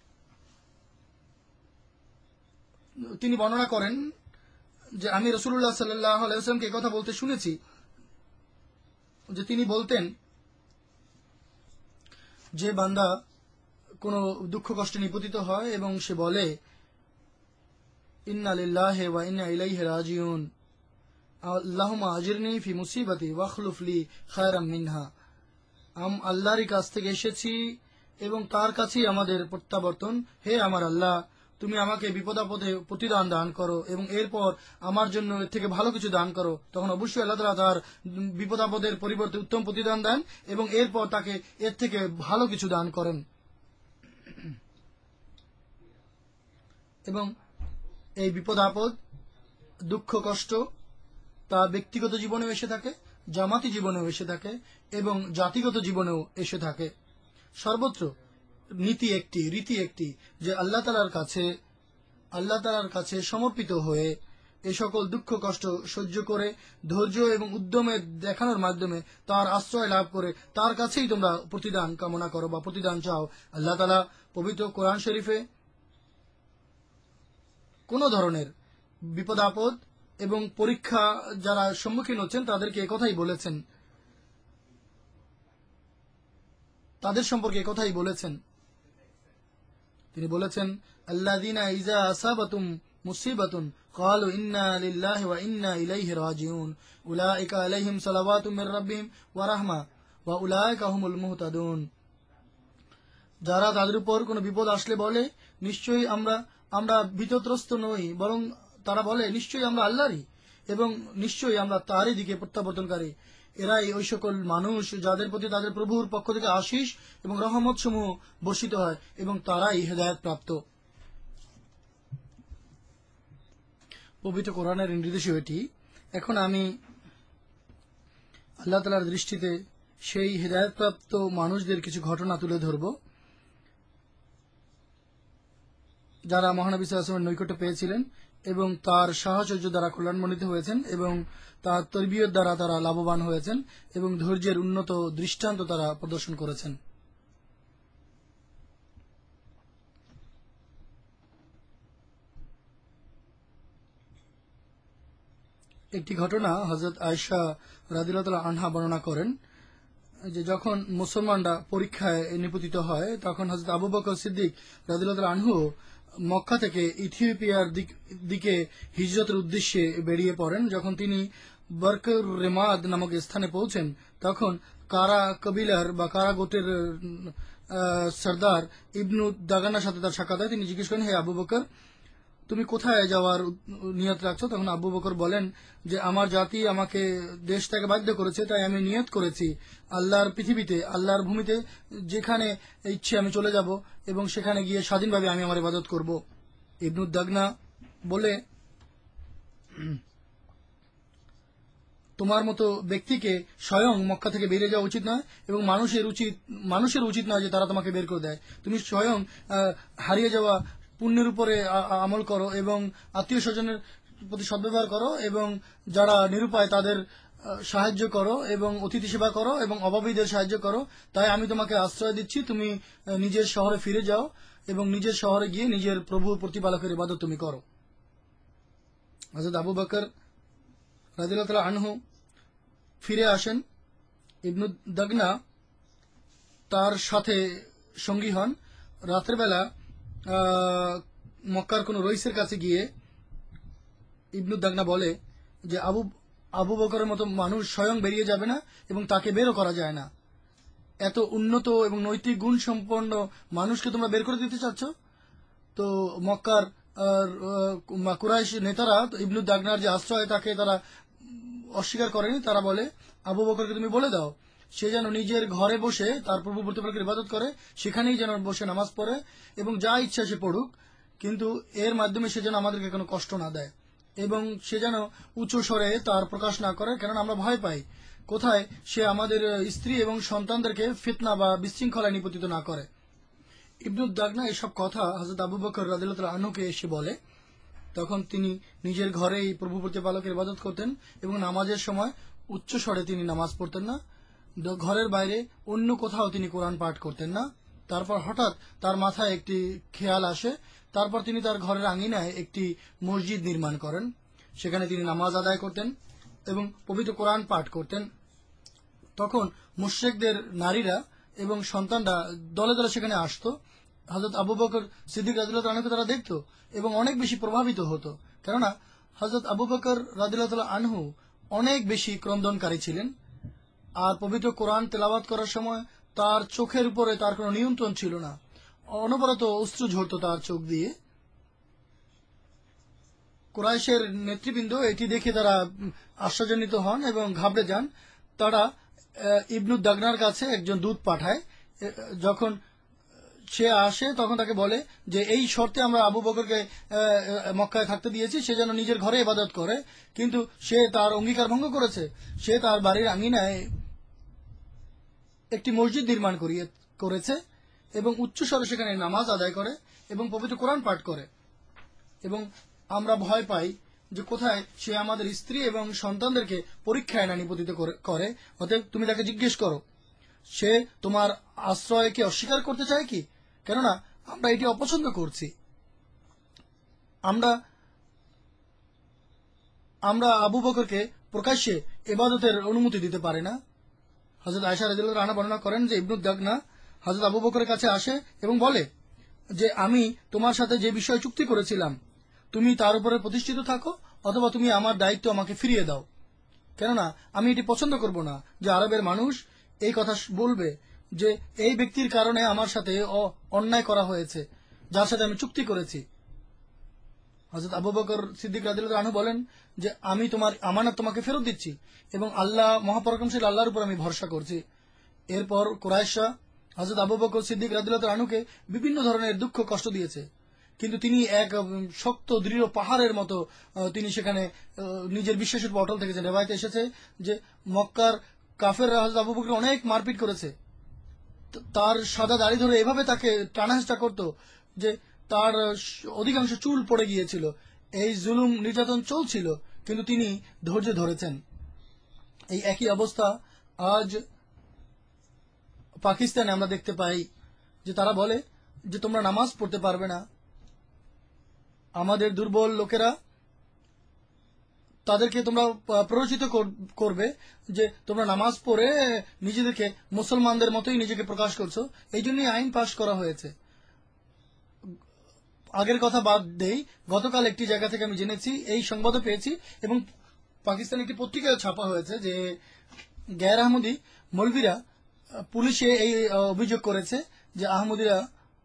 তিনি বর্ণনা করেন যে আমি রাসূলুল্লাহ সাল্লাল্লাহু আলাইহি ওয়াসাল্লামকে এই কথা বলতে শুনেছি যে তিনি বলতেন যে বান্দা কোনো দুঃখ কষ্টে নিপতিত হয় এবং সে বলে ইন্না লিল্লাহি ওয়া ইন্না ইলাইহি রাজিউন, আল্লাহুম্মা আজিরনি ফি মুসিবাতি ওয়াখলুফ লি খায়রাম মিনহা, আম আল্লাহর কাছ থেকে এসেছি এবং তার কাছেই আমাদের প্রত্যাবর্তন। হে আমার আল্লাহ, তুমি আমাকে বিপদাপদে প্রতিদান দান করো এবং এরপর আমার জন্য এর থেকে ভালো কিছু দান করো। তখন অবশ্যই আল্লাহ তাআলা তার বিপদাপদের পরিবর্তে উত্তম প্রতিদান দেন এবং এরপর তাকে এর থেকে ভালো কিছু দান করেন। এবং এই বিপদ আপদ, দুঃখ কষ্ট তা ব্যক্তিগত জীবনেও এসে থাকে, জামাতি জীবনেও এসে থাকে এবং জাতিগত জীবনেও এসে থাকে। সর্বত্র নীতি একটি, রীতি একটি, যে আল্লাহ তাআলার কাছে আল্লাহ তাআলার কাছে সমর্পিত হয়ে এই সকল দুঃখ কষ্ট সহ্য করে ধৈর্য এবং উদ্যমে দেখানোর মাধ্যমে তার আশ্রয় লাভ করে তার কাছেই তোমরা প্রতিদান কামনা করো বা প্রতিদান চাও। আল্লাহ তাআলা পবিত্র কোরআন শরীফে কোন ধরনের বিপদ আপদ এবং পরীক্ষা যারা সম্মুখীন হচ্ছেন তাদেরকে একথাই বলেছেন, তাদের সম্পর্কে একথাই বলেছেন। তিনি বলেছেন আল্লাযীনা ইযা আসাবাতুম মুসিবাতুন ক্বালু ইন্না লিল্লাহি ওয়া ইন্না ইলাইহি রাজিউন উলাইকা আলাইহিম সালাওয়াতুম মির রাব্বিহিম ওয়া রাহমা ওয়া উলাইকা হুমুল মুহতাদুন। যারা তাদের উপর কোনো বিপদ আসলে বলে নিশ্চয়ই আমরা আমরা ভীতত্রস্ত নই, বরং তারা বলে নিশ্চয়ই আমরা আল্লাহরই এবং নিশ্চয়ই আমরা তারই দিকে প্রত্যাবর্তনকারী। এরাই ওই সকল মানুষ যাদের প্রতি তাদের প্রভুর পক্ষ থেকে আশিস এবং রহমত সমূহ বর্ষিত হয় এবং তারাই হেদায়েত প্রাপ্ত। পবিত্র কোরআনের নির্দেশ এটি। এখন আমি আল্লাহ তাআলার দৃষ্টিতে সেই হেদায়েত প্রাপ্ত মানুষদের কিছু ঘটনা তুলে ধরব যারা মহানবী সাল্লাল্লাহু আলাইহি ওয়াসাল্লামের নৈকট্য পেয়েছিলেন এবং তার সাহচর্য দ্বারা কল্যাণমণ্ডিত হয়েছেন এবং তার তরবিয়ত দ্বারা তারা লাভবান হয়েছেন এবং ধৈর্যের উন্নত দৃষ্টান্ত তারা প্রদর্শন করেছেন। একটি ঘটনা হযরত আয়েশা রাদিয়াল্লাহু তাআলা আনহা বর্ণনা করেন যে যখন মুসলমানরা পরীক্ষায় নিপতিত হয় তখন হযরত আবু বকর সিদ্দিক রাদিয়াল্লাহু তাআলা আনহু মক্কা থেকে ইথিওপিয়ার দিকে হিজরতের উদ্দেশ্যে বেরিয়ে পড়েন। যখন তিনি বরকর রেমাদ নামক স্থানে পৌঁছেন তখন কারা কবিলার বা কারা গোটের সর্দার ইবনু দাগানার সাথে তার সাক্ষাৎ হয়। তিনি জিজ্ঞেস করেন, হে আবু বকর, তুমি কোথায় যাওয়ার নিয়ত রাখছো? তখন আবু বকর বলেন যে আমার জাতি আমাকে দেশ থেকে বাধ্য করেছে, তাই আমি নিয়ত করেছি আল্লাহর পৃথিবীতে, আল্লাহর ভূমিতে যেখানে ইচ্ছে আমি চলে যাব এবং সেখানে গিয়ে স্বাধীনভাবে আমি আমার ইবাদত করব। ইবনু দাগনা বলে, তোমার মতো ব্যক্তিকে স্বয়ং মক্কা থেকে বেরিয়ে যাওয়া উচিত নয় এবং মানুষের উচিত মানুষের উচিত নয় যে তারা তোমাকে বের করে দেয়। তুমি স্বয়ং হারিয়ে যাওয়া পুণ্যের উপরে আমল করো এবং আত্মীয় স্বজনের প্রতি সদ্ব্যবহার করো এবং যারা নিরুপায় তাদের সাহায্য করো এবং অতিথি সেবা করো এবং অভাবীদের সাহায্য করো। তাই আমি তোমাকে আশ্রয় দিচ্ছি, তুমি নিজের শহরে ফিরে যাও এবং নিজের শহরে গিয়ে নিজের প্রভু প্রতিপালকের ইবাদত তুমি করো। হযরত আবু বকর রাদিয়াল্লাহু তাআলা আনহু ফিরে আসেন। ইবনু দাগনা তার সাথে সঙ্গী হন। রাত্রেবেলা আহ, মক্কার কোনো রইসের কাছে গিয়ে ইবনু দাগনা বলে যে আবু আবু বকরের মতো মানুষ স্বয়ং বেরিয়ে যাবে না এবং তাকে বেরও করা যায় না। এত উন্নত এবং নৈতিক গুণ সম্পন্ন মানুষকে তোমরা বের করে দিতে চাচ্ছ? তো মক্কার কুরাইশ নেতারা ইবনু দাগনার যে আশ্রয় তাকে তারা অস্বীকার করেনি। তারা বলে আবু বকরকে তুমি বলে দাও সে যেন নিজের ঘরে বসে তার প্রভু প্রতিপালকের ইবাদত করে, সেখানেই যেন বসে নামাজ পড়ে এবং যা ইচ্ছা সে পড়ুক, কিন্তু এর মাধ্যমে সে যেন আমাদেরকে কোনো কষ্ট না দেয় এবং সে যেন উচ্চ স্বরে তার প্রকাশ না করে, কেননা আমরা ভয় পাই কোথায় সে আমাদের স্ত্রী এবং সন্তানদেরকে ফিতনা বা বিশৃঙ্খলায় নিপতিত না করে। ইবনু দাগনা এসব কথা হযরত আবু বকর রাদিয়াল্লাহু তাআলা আনহুকে এসে বলে। তখন তিনি নিজের ঘরেই প্রভু প্রতিপালকের ইবাদত করতেন এবং নামাজের সময় উচ্চ স্বরে তিনি নামাজ পড়তেন না। ঘরের বাইরে অন্য কোথাও তিনি কোরআন পাঠ করতেন না। তারপর হঠাৎ তার মাথায় একটি খেয়াল আসে। তারপর তিনি তার ঘরের আঙিনায় একটি মসজিদ নির্মাণ করেন। সেখানে তিনি নামাজ আদায় করতেন এবং পবিত্র কোরআন পাঠ করতেন। তখন মুশরিকদের নারীরা এবং সন্তানরা দলে দলে সেখানে আসতো। হযরত আবু বকর সিদ্দিক রাদিয়াল্লাহু তাআলা আনহুকে তারা দেখতো এবং অনেক বেশি প্রভাবিত হতো, কেননা হযরত আবু বকর রাদিয়াল্লাহু তাআলা আনহু অনেক বেশি ক্রন্দনকারী ছিলেন। আর পবিত্র কোরআন তেলাওয়াত করার সময় তার চোখের উপরে তার কোনো নিয়ন্ত্রণ ছিল না, অনবরত অশ্রু ঝরত তার চোখ দিয়ে। কুরাইশের নেতৃবৃন্দ এটি দেখে তারা আশ্চর্যান্বিত হন এবং ঘাবড়ে যান। তারা ইবনু দাগনার কাছে একজন দূত পাঠায়। যখন সে আসে তখন তাকে বলে যে এই শর্তে আমরা আবু বকরকে মক্কায় থাকতে দিয়েছি, সে যেন নিজের ঘরে ইবাদত করে, কিন্তু সে তার অঙ্গীকার ভঙ্গ করেছে। সে তার বাড়ির আঙিনায় একটি মসজিদ নির্মাণ করিয়ে করেছে এবং উচ্চস্বরে সেখানে নামাজ আদায় করে এবং পবিত্র কোরআন পাঠ করে এবং আমরা ভয় পাই যে কোথায় সে আমাদের স্ত্রী এবং সন্তানদেরকে পরীক্ষায় না নিপতিত করে। অতএব তুমি তাকে জিজ্ঞেস করো সে তোমার আশ্রয়কে অস্বীকার করতে চায় কি, কেননা আমরা এটি অপছন্দ করছি। আমরা আমরা আবু বকরকে প্রকাশ্যে ইবাদতের অনুমতি দিতে পারি না। হযরত আয়েশা রাদিয়াল্লাহু আনহা বর্ণনা করেন যে ইবনু দাগনা হযরত আবু বকরের কাছে আসে এবং বলে যে আমি তোমার সাথে যে বিষয়ে চুক্তি করেছিলাম তুমি তার উপরে প্রতিষ্ঠিত থাকো, অথবা তুমি আমার দায়িত্ব আমাকে ফিরিয়ে দাও, কেননা আমি এটি পছন্দ করব না যে আরবের মানুষ এই কথা বলবে যে এই ব্যক্তির কারণে আমার সাথে অন্যায় করা হয়েছে যার সাথে আমি চুক্তি করেছি। হযরত আবু বকর সিদ্দিক রাদিয়াল্লাহু আনহু বলেন যে আমি তোমার আমানত তোমাকে ফেরত দিচ্ছি এবং আল্লাহ মহাপরাক্রমশালী আল্লাহর উপর আমি ভরসা করছি। এরপর কুরাইশরা হযরত আবু বকর সিদ্দিক রাদিয়াল্লাহু আনহুকে বিভিন্ন ধরনের দুঃখ কষ্ট দিয়েছে, কিন্তু তিনি এক শক্ত দৃঢ় পাহাড়ের মতো তিনি সেখানে নিজের বিশ্বাসের উপর অটল থেকেছেন। রিওয়ায়াতে এসেছে যে মক্কার কাফেররা হযরত আবু বকরকে অনেক মারপিট করেছে। তার সাদা দাড়ি ধরে এভাবে তাকে টানাহেঁচড়া করত যে তার অধিকাংশ চুল পড়ে গিয়েছিল। এই জুলুম নির্যাতন চলছিল, কিন্তু তিনি ধৈর্য ধরেছেন। এই একই অবস্থা আজ পাকিস্তানে আমরা দেখতে পাই যে তারা বলে যে তোমরা নামাজ পড়তে পারবে না। আমাদের দুর্বল লোকেরা তাদেরকে তোমরা প্ররোচিত করবে যে তোমরা নামাজ পড়ে নিজেদেরকে মুসলমানদের মতোই নিজেকে প্রকাশ করছো। এই জন্যই আইন পাশ করা হয়েছে। আগের কথা বাদ দেই, গতকাল একটি জায়গা থেকে আমি জেনেছি, এই সংবাদও পেয়েছি এবং পাকিস্তানের একটি পত্রিকায় ছাপা হয়েছে যে গায়ের আহমদি মৌলভীরা পুলিশে এই অভিযোগ করেছে যে আহমদিরা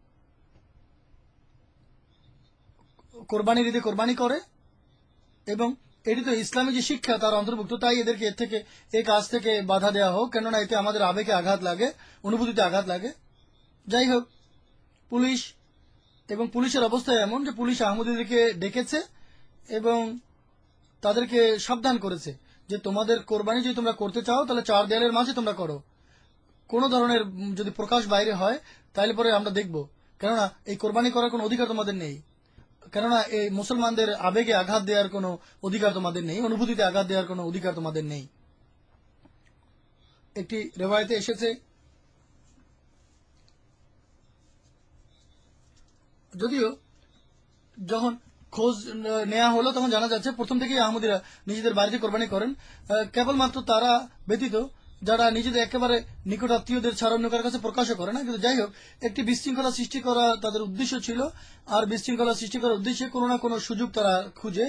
কোরবানির ঈদে কোরবানি করে এবং এটি তো ইসলামী যে শিক্ষা তার অন্তর্ভুক্ত, তাই এদেরকে এর থেকে এই কাজ থেকে বাধা দেওয়া হোক, কেননা এতে আমাদের আবেগে আঘাত লাগে, অনুভূতিতে আঘাত লাগে। যাই হোক, পুলিশ এবং পুলিশের অবস্থা এমন যে পুলিশ আহমদীদেরকে ডেকেছে এবং তাদেরকে সাবধান করেছে যে তোমাদের কোরবানি যদি তোমরা করতে চাও তাহলে চার দেয়ালের মাঝে তোমরা করো, কোনো ধরনের যদি প্রকাশ বাইরে হয় তাহলে পরে আমরা দেখব, কেননা এই কোরবানি করার কোনো অধিকার তোমাদের নেই, কেননা এই মুসলমানদের আবেগে আঘাত দেওয়ার কোনো অধিকার তোমাদের নেই, অনুভূতিতে আঘাত দেওয়ার কোনো অধিকার তোমাদের নেই। একটি রেওয়ায়েতে এসেছে যদিও যখন খোঁজ নেওয়া হলো তখন জানা যাচ্ছে প্রথম থেকেই আহমদীরা নিজেদের বাড়িতে কোরবানি করেন। কেবলমাত্র তারা ব্যতীত যারা নিজেদের একেবারে নিকট আত্মীয়দের ছাড়া অন্য কারোর কাছে প্রকাশও করে না। কিন্তু যাই হোক, একটি বিশৃঙ্খলা সৃষ্টি করা তাদের উদ্দেশ্য ছিল, আর বিশৃঙ্খলা সৃষ্টি করার উদ্দেশ্যে কোনো না কোনো সুযোগ তারা খুঁজে।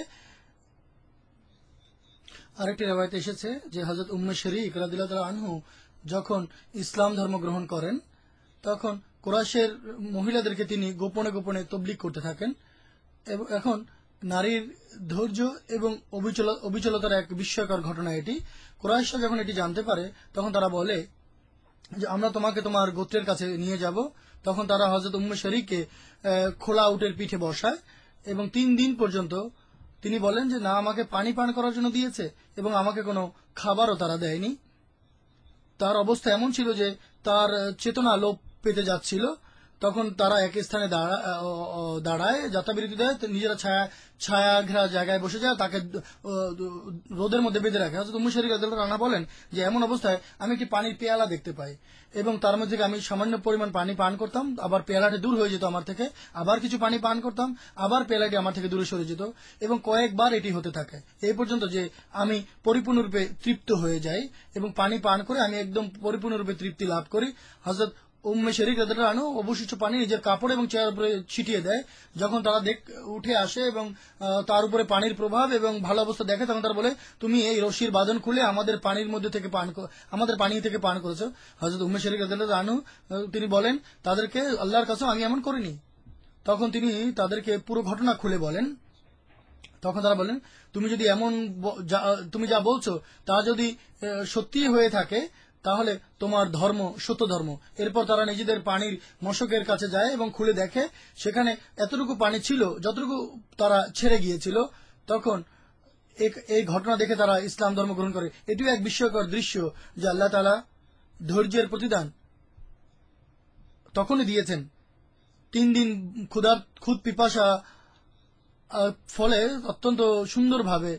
আরেকটি রেওয়ায়েতে এসেছে যে হযরত উম্মে শরীক রাদিয়াল্লাহু তাআলা আনহু যখন ইসলাম ধর্ম গ্রহণ করেন তখন কুরাইশের মহিলাদেরকে তিনি গোপনে গোপনে তবলিগ করতে থাকেন। এবং এখন নারীর ধৈর্য এবং অবিচলতার এক বিস্ময়কর ঘটনা এটি। কুরাইশরা যখন এটি জানতে পারে তখন তারা বলে যে আমরা তোমাকে তোমার গোত্রের কাছে নিয়ে যাব। তখন তারা হযরত উম্মে শরীককে খোলা উটের পিঠে বসায় এবং তিন দিন পর্যন্ত তিনি বলেন যে না আমাকে পানি পান করার জন্য দিয়েছে এবং আমাকে কোনো খাবারও তারা দেয়নি। তার অবস্থা এমন ছিল যে তার চেতনা লোপ পেতে যাচ্ছিল। তখন তারা এক স্থানে দাঁড়ায়, যাত্রাবিরতি দেয়, নিজেরা ছায়া ছায়া ঘেরা জায়গায় বসে যায়, তাকে রোদের মধ্যে বেঁধে রাখে। হযরত উম্মে শরীক রাদিয়াল্লাহু আনহা বলেন যে এমন অবস্থায় আমি একটি পানির পেয়ালা দেখতে পাই এবং তার মধ্যে আমি সামান্য পরিমাণ পানি পান করতাম, আবার পেয়ালাটি দূর হয়ে যেত আমার থেকে, আবার কিছু পানি পান করতাম, আবার পেয়ালাটি আমার থেকে দূরে সরে যেত এবং কয়েকবার এটি হতে থাকে এই পর্যন্ত যে আমি পরিপূর্ণরূপে তৃপ্ত হয়ে যাই এবং পানি পান করে আমি একদম পরিপূর্ণরূপে তৃপ্তি লাভ করি। হযরত উম্মে শরীক রাদিয়াল্লাহু আনহু অবশিষ্ট পানি নিজের কাপড় এবং চেয়ারের উপরে ছিটিয়ে দেয়। যখন তারা দেখ উঠে আসে এবং তার উপরে পানির প্রভাব এবং ভালো অবস্থা দেখে তখন তারা বলে তুমি এই রশির বাঁধন খুলে আমাদের পানির মধ্যে থেকে পান আমাদের পানি থেকে পান করেছো। হযরত উম্মে শরীক রাদিয়াল্লাহু আনহু তিনি বলেন তাদেরকে আল্লাহর কসম আমি এমন করিনি। তখন তিনি তাদেরকে পুরো ঘটনা খুলে বলেন। তখন তারা বলেন তুমি যদি এমন তুমি যা বলছো তা যদি সত্যি হয়ে থাকে তাহলে তোমার ধর্ম সত্য ধর্ম। এরপর তারা নিজেদের পানির মশকের কাছে যায় এবং খুলে দেখে সেখানে এতটুকু পানি ছিল যতটুকু তারা ছেড়ে গিয়েছিল। তখন এই ঘটনা দেখে তারা ইসলাম ধর্ম গ্রহণ করে। এটিও এক বিস্ময়কর দৃশ্য যে আল্লাহ তাআলা ধৈর্যের প্রতিদান তখনই দিয়েছেন। তিন দিন ক্ষুধার খুদ পিপাসা ফলে অত্যন্ত সুন্দরভাবে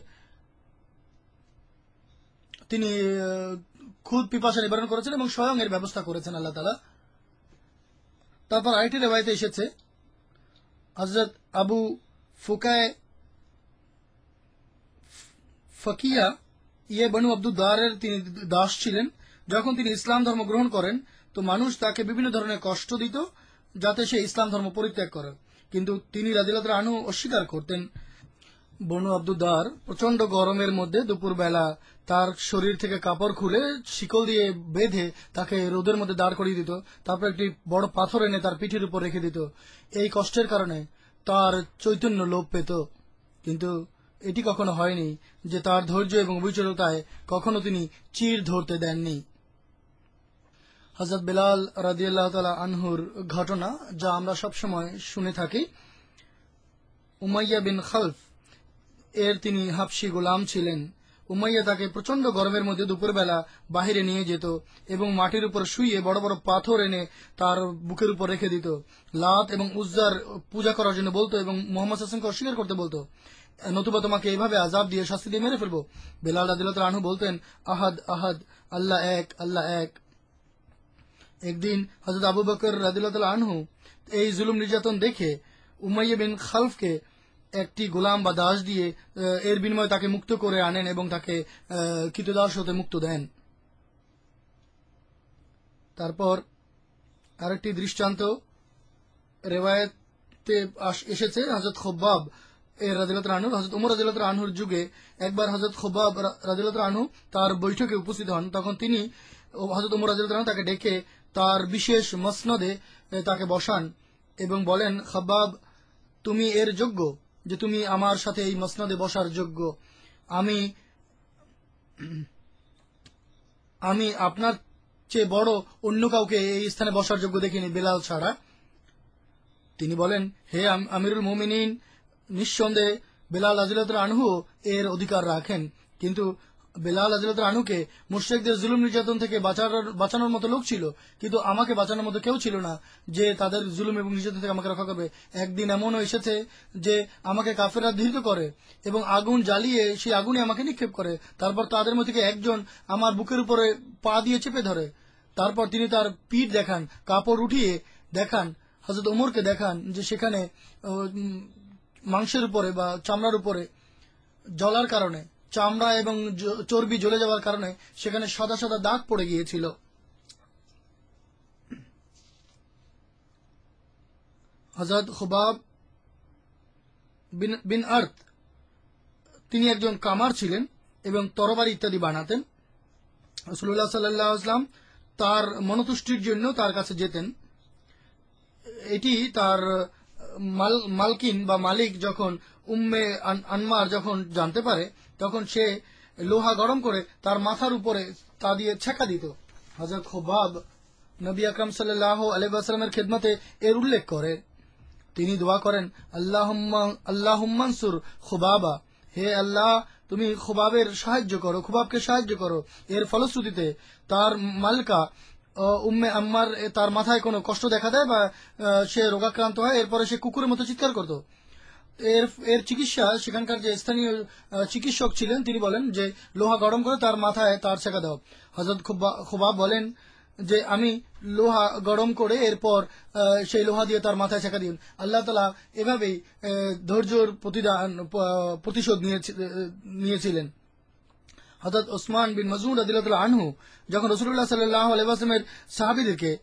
তিনি খুদ পিপাসা নিবারণ করেছেন এবং স্বয়ং এর ব্যবস্থা করেছেন আল্লাহ তাআলা। তারপর আরেকটি রিওয়ায়াতে এসেছে হযরত আবু ফুকায় ফকিয়া ইয়ে বনু আব্দুদ্দারের তিনি দাস ছিলেন। যখন তিনি ইসলাম ধর্ম গ্রহণ করেন তো মানুষ তাকে বিভিন্ন ধরনের কষ্ট দিত যাতে সে ইসলাম ধর্ম পরিত্যাগ করে, কিন্তু তিনি রাদিয়াল্লাহু আনহু অস্বীকার করতেন। বনু আব্দুদ্দার প্রচন্ড গরমের মধ্যে দুপুরবেলা তার শরীর থেকে কাপড় খুলে শিকল দিয়ে বেঁধে তাকে রোদের মধ্যে দাঁড় করিয়ে দিত, তারপর একটি বড় পাথর এনে তার পিঠের উপর রেখে দিত। এই কষ্টের কারণে তার চৈতন্য লোপ পেত, কিন্তু এটি কখনো হয়নি যে তার ধৈর্য এবং অবিচলতায় কখনো তিনি চির ধরতে দেননি। হযরত বেলাল রাদিয়াল্লাহু তাআলা আনহুর ঘটনা যা আমরা সবসময় শুনে থাকি। উমাইয়া বিন খালফ এর তিনি হাবশি গোলাম ছিলেন। উমাইয়া তাকে প্রচন্ড গরমের মধ্যে দুপুরবেলা বাহিরে নিয়ে যেত এবং মাটির উপর শুইয়ে বড় বড় পাথর এনে তার বুকের উপর রেখে দিত। লাত এবং উজ্জার পূজা করার জন্য বলতো এবং মুহাম্মদ সাল্লাল্লাহু আলাইহি ওয়াসাল্লামকে অস্বীকার করতে বলতো, নতুবা তোমাকে এইভাবে আযাব দিয়ে শাস্তি দিয়ে মেরে ফেলবো। বেলাল রাদিয়াল্লাহু তাআলা আনহু বলতেন আহাদ আহাদ, আল্লাহ এক আল্লাহ এক। একদিন হযরত আবু বকর রাদিয়াল্লাহু তাআলা আনহু এই জুলুম নির্যাতন দেখে উমাইয়া বিন খালফকে একটি গোলাম বা দাস দিয়ে এর বিনিময়ে তাকে মুক্ত করে আনেন এবং তাকে কৃতদাস হতে মুক্ত দেন। তারপর আরেকটি দৃষ্টান্ত রিওয়ায়াতে এসেছে হযরত খুব্বাব এর রাদিয়াল্লাহু তাআলা আনহু। হযরত ওমর রাদিয়াল্লাহু তাআলা আনহুর যুগে একবার হযরত খুব্বাব রাদিয়াল্লাহু তাআলা আনহু তার বৈঠকে উপস্থিত হন। তখন তিনি হযরত ওমর রাদিয়াল্লাহু তাআলা তাকে ডেকে তার বিশেষ মসনদে তাকে বসান এবং বলেন খুব্বাব তুমি এর যোগ্য যে তুমি আমার সাথে এই মসনদে বসার যোগ্য। আমি আমি আপনার চেয়ে বড় অন্য কাউকে এই স্থানে বসার যোগ্য দেখিনি বেলাল ছাড়া। তিনি বলেন হে আমিরুল মুমিনিন, নিঃসন্দেহে বেলাল রাদিয়াল্লাহু তাআলা আনহু এর অধিকার রাখেন, কিন্তু বেলাল রাদিয়াল্লাহু তাআলা আনহুকে মুশরিকদের জুলুম নির্যাতন থেকে বাঁচানোর বাঁচানোর মতো লোক ছিল, কিন্তু আমাকে বাঁচানোর মতো কেউ ছিল না যে তাদের জুলুম এবং নির্যাতন থেকে আমাকে রক্ষা করবে। একদিন এমনও এসেছে যে আমাকে কাফেররা ধৃত করে এবং আগুন জ্বালিয়ে সেই আগুনে আমাকে নিক্ষেপ করে, তারপর তাদের মধ্যে থেকে একজন আমার বুকের উপরে পা দিয়ে চেপে ধরে, তারপর তিনি তার পিঠ দেখান, কাপড় উঠিয়ে দেখান, হযরত ওমরকে দেখান যে সেখানে মাংসের উপরে বা চামড়ার উপরে জ্বলার কারণে, চামড়া এবং চর্বি জ্বলে যাওয়ার কারণে সেখানে সাদা সাদা দাগ পড়ে গিয়েছিল। হযরত খুবাব বিন বিন আর্ত তিনি একজন কামার ছিলেন এবং তরবারি ইত্যাদি বানাতেন। রাসূলুল্লাহ সাল্লাল্লাহু আলাইহি ওয়াসাল্লাম তার মনতুষ্টির জন্য তার কাছে যেতেন। এটি তার মাল মালকিন বা মালিক যখন উম্মে আনমার যখন জানতে পারে তখন সে লোহা গরম করে তার মাথার উপরে তা দিয়ে ছেঁকা দিত। হযরত খুবাব নবী আকরাম সাল্লাল্লাহু আলাইহি ওয়াসাল্লামের খেদমতে এর উল্লেখ করে। তিনি দোয়া করেন, আল্লাহুম্মা আল্লাহুম্মানসুর খুবাবা, হে আল্লাহ তুমি খুবাবের সাহায্য করো, খুবাবকে সাহায্য করো। এর ফলশ্রুতিতে তার মালকা উম্মে আম্মার তার মাথায় কোনো কষ্ট দেখা দেয় বা সে রোগাক্রান্ত হয়, এরপরে সে কুকুরের মতো চিৎকার করত। এর এর চিকিৎসা সেখানকার যে স্থানীয় চিকিৎসক ছিলেন তিনি বলেন যে লোহা গরম করে তার মাথায় তার ছেঁকা দাও। হযরত খুবাব বলেন যে আমি লোহা গরম করে এরপর সেই লোহা দিয়ে তার মাথায় ছেঁকা দিন। আল্লাহ তাআলা এভাবেই ধৈর্যের প্রতিদান প্রতিশোধ নিয়েছিলেন। হযরত ওসমান বিন মাযউন রাদিয়াল্লাহু তাআলা আনহু যখন রাসূলুল্লাহ সাল্লাল্লাহু আলাইহি ওয়াসাল্লামের সাহাবীদেরকে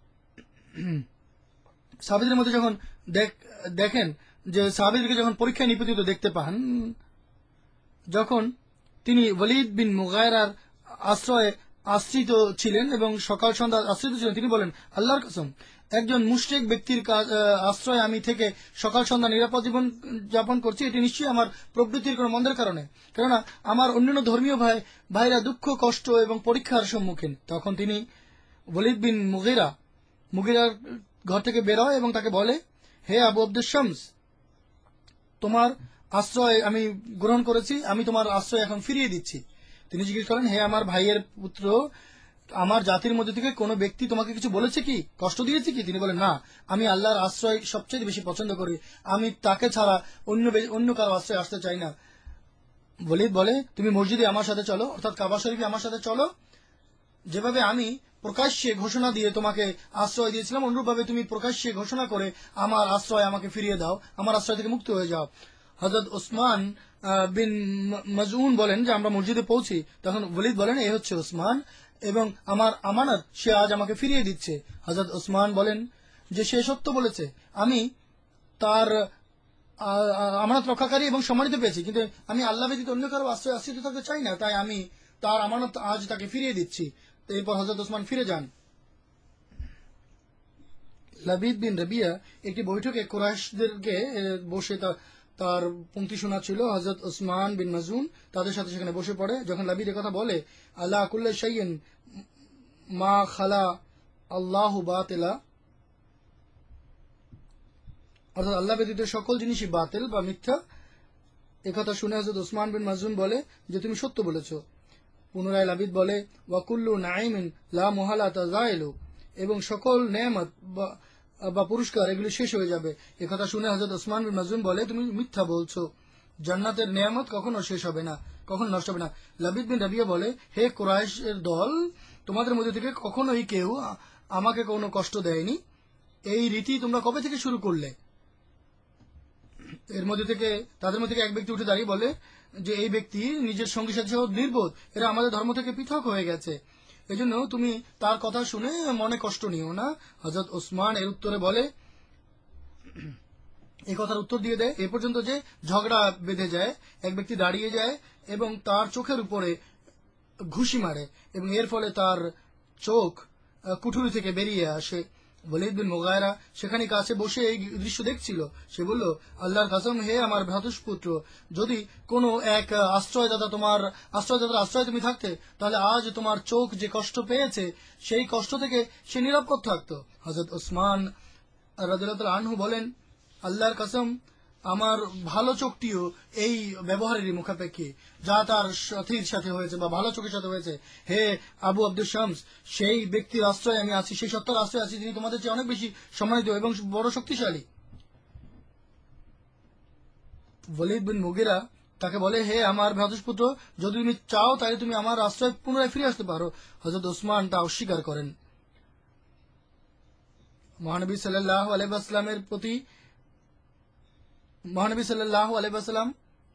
সাহাবীদের মধ্যে যখন দেখেন যে সাহাবীদেরকে যখন পরীক্ষায় নিপতিত দেখতে পান, যখন তিনি ওয়ালিদ বিন মুগায়রার আশ্রয়ে আশ্রিত ছিলেন এবং সকাল সন্ধ্যা আশ্রিত ছিলেন, তিনি বলেন, আল্লাহর কসম, একজন মুশরিক ব্যক্তির আশ্রয়ে আমি থেকে সকাল সন্ধ্যা নিরাপদ জীবন যাপন করছি, এটি নিশ্চয়ই আমার প্রবৃত্তির কোনো মন্দের কারণে, কেননা আমার অন্যান্য ধর্মীয় ভাই ভাইরা দুঃখ কষ্ট এবং পরীক্ষার সম্মুখীন। তখন তিনি ওয়ালিদ বিন মুগিরা মুগিরার ঘর থেকে বের হয় এবং তাকে বলে, হে আবু আব্দুস শামস, তোমার আশ্রয় আমি গ্রহণ করেছি, আমি তোমার আশ্রয় এখন ফিরিয়ে দিচ্ছি। তিনি জিজ্ঞেস করেন, হে আমার ভাইয়ের পুত্র, আমার জাতির মধ্যে থেকে কোনো ব্যক্তি তোমাকে কিছু বলেছে কি, কষ্ট দিয়েছে কি? তিনি বলেন, না, আমি আল্লাহর আশ্রয় সবচেয়ে বেশি পছন্দ করি, আমি তাকে ছাড়া অন্য অন্য কারো আশ্রয় আসতে চাই না। ওয়ালিদ বলে, তুমি মসজিদে আমার সাথে চলো, অর্থাৎ কাবা শরীফে আমার সাথে চলো। যেভাবে আমি প্রকাশ্যে ঘোষণা দিয়ে তোমাকে আশ্রয় দিয়েছিলাম, অনুরূপভাবে তুমি প্রকাশ্যে ঘোষণা করে আমার আশ্রয় আমাকে ফিরিয়ে দাও, আমার আশ্রয় থেকে মুক্ত হয়ে যাও। হযরত ওসমান বিন মাজউন বলেন যে আমরা মসজিদে পৌঁছি, তখন ওয়ালিদ বলেন, এই হচ্ছে ওসমান এবং আমার আমানত সে আজ আমাকে ফিরিয়ে দিচ্ছে। হযরত ওসমান বলেন যে সে সত্য বলেছে, আমি তার আমানত রক্ষাকারী এবং সম্মানিত পেয়েছি, কিন্তু আমি আল্লাহ ব্যতীত অন্য কারো আশ্রয় আশ্রিত থাকতে চাই না, তাই আমি তার আমানত আজ তাকে ফিরিয়ে দিচ্ছি। এরপর হযরত ওসমান ফিরে যান। লাবিদ বিন রাবিয়া একটি বৈঠকে কুরাইশদেরকে বসে তার পংক্তি শোনাচ্ছিল। হযরত ওসমান বিন মাজউন তাদের সাথে সেখানে বসে পড়ে। যখন লাবিদ কথা বলে, আল্লাহ কুল্লি শাইইন মা খালা আল্লাহু বাতিলা, অর্থাৎ আল্লাহ ব্যতীত সকল জিনিসই বাতিল বা মিথ্যা, একথা শুনে হযরত ওসমান বিন মাজউন বলে যে তুমি সত্য বলেছ। পুনরায় লাবিদ বলে, ওয়া কুল্লু নাঈমিন লা মুহালাতা যাইলু, এবং সকল নেয়ামত বা পুরস্কার এগুলি শেষ হয়ে যাবে। একথা শুনে হযরত ওসমান বিন মাজউন বলে, তুমি মিথ্যা বলছো, জান্নাতের নেয়ামত কখনো শেষ হবে না, কখনো নষ্ট হবে না। লাবিদ বিন রাবিয়া বলে, হে কুরাইশের দল, তোমাদের মধ্যে থেকে কখনোই কেউ আমাকে কোনো কষ্ট দেয়নি, এই রীতি তোমরা কবে থেকে শুরু করলে? এর মধ্যে থেকে তাদের মধ্যে থেকে এক ব্যক্তি উঠে দাঁড়িয়ে বলে যে এই ব্যক্তি নিজের সঙ্গী সাথী সহ নির্বোধ, এরা আমাদের ধর্ম থেকে পৃথক হয়ে গেছে, এজন্য তুমি তার কথা শুনে মনে কষ্ট নিও না। হযরত ওসমান এর উত্তরে বলে, এই কথার উত্তর দিয়ে দেয় এ পর্যন্ত যে ঝগড়া বেঁধে যায়, এক ব্যক্তি দাঁড়িয়ে যায় এবং তার চোখের উপরে ঘুষি মারে এবং এর ফলে তার চোখ কুঠুরি থেকে বেরিয়ে আসে। ওয়ালিদ বিন মুগায়রা সেখানে কাছে বসে এই দৃশ্য দেখছিল। সে বলল, আল্লাহর কসম, হে আমার ভ্রাতুষ্পুত্র, যদি কোনো এক আশ্রয়দাতা তোমার আশ্রয়দাতার আশ্রয় তুমি থাকতে, তাহলে আজ তোমার চোখ যে কষ্ট পেয়েছে সেই কষ্ট থেকে সে নিরাপদ থাকতো। হযরত ওসমান রাদিয়াল্লাহু তাআলা আনহু বলেন, আল্লাহর কসম, আমার ভালো চোখটিও এই ব্যবহারেরই মুখাপেক্ষী যা তার সাথীর সাথে হয়েছে বা ভালো চোখের সাথে হয়েছে। হে আবু আব্দুস শামস, সেই ব্যক্তির আশ্রয় আমি আছি, সেই সত্তার আশ্রয় আছি যিনি তোমাদের চেয়ে অনেক বেশি সম্মানিত এবং বড় শক্তিশালী। ওয়ালিদ বিন মুগিরা তাকে বলে, হে আমার ভ্রাতুষ্পুত্র, যদি তুমি চাও তাহলে তুমি আমার আশ্রয় পুনরায় ফিরে আসতে পারো। হযরত ওসমান তা অস্বীকার করেন। মহানবী সাল্লাল্লাহু আলাইহি ওয়াসাল্লামের প্রতি মহানবী সাল্লাল্লাহু আলাইহি ওয়াসাল্লাম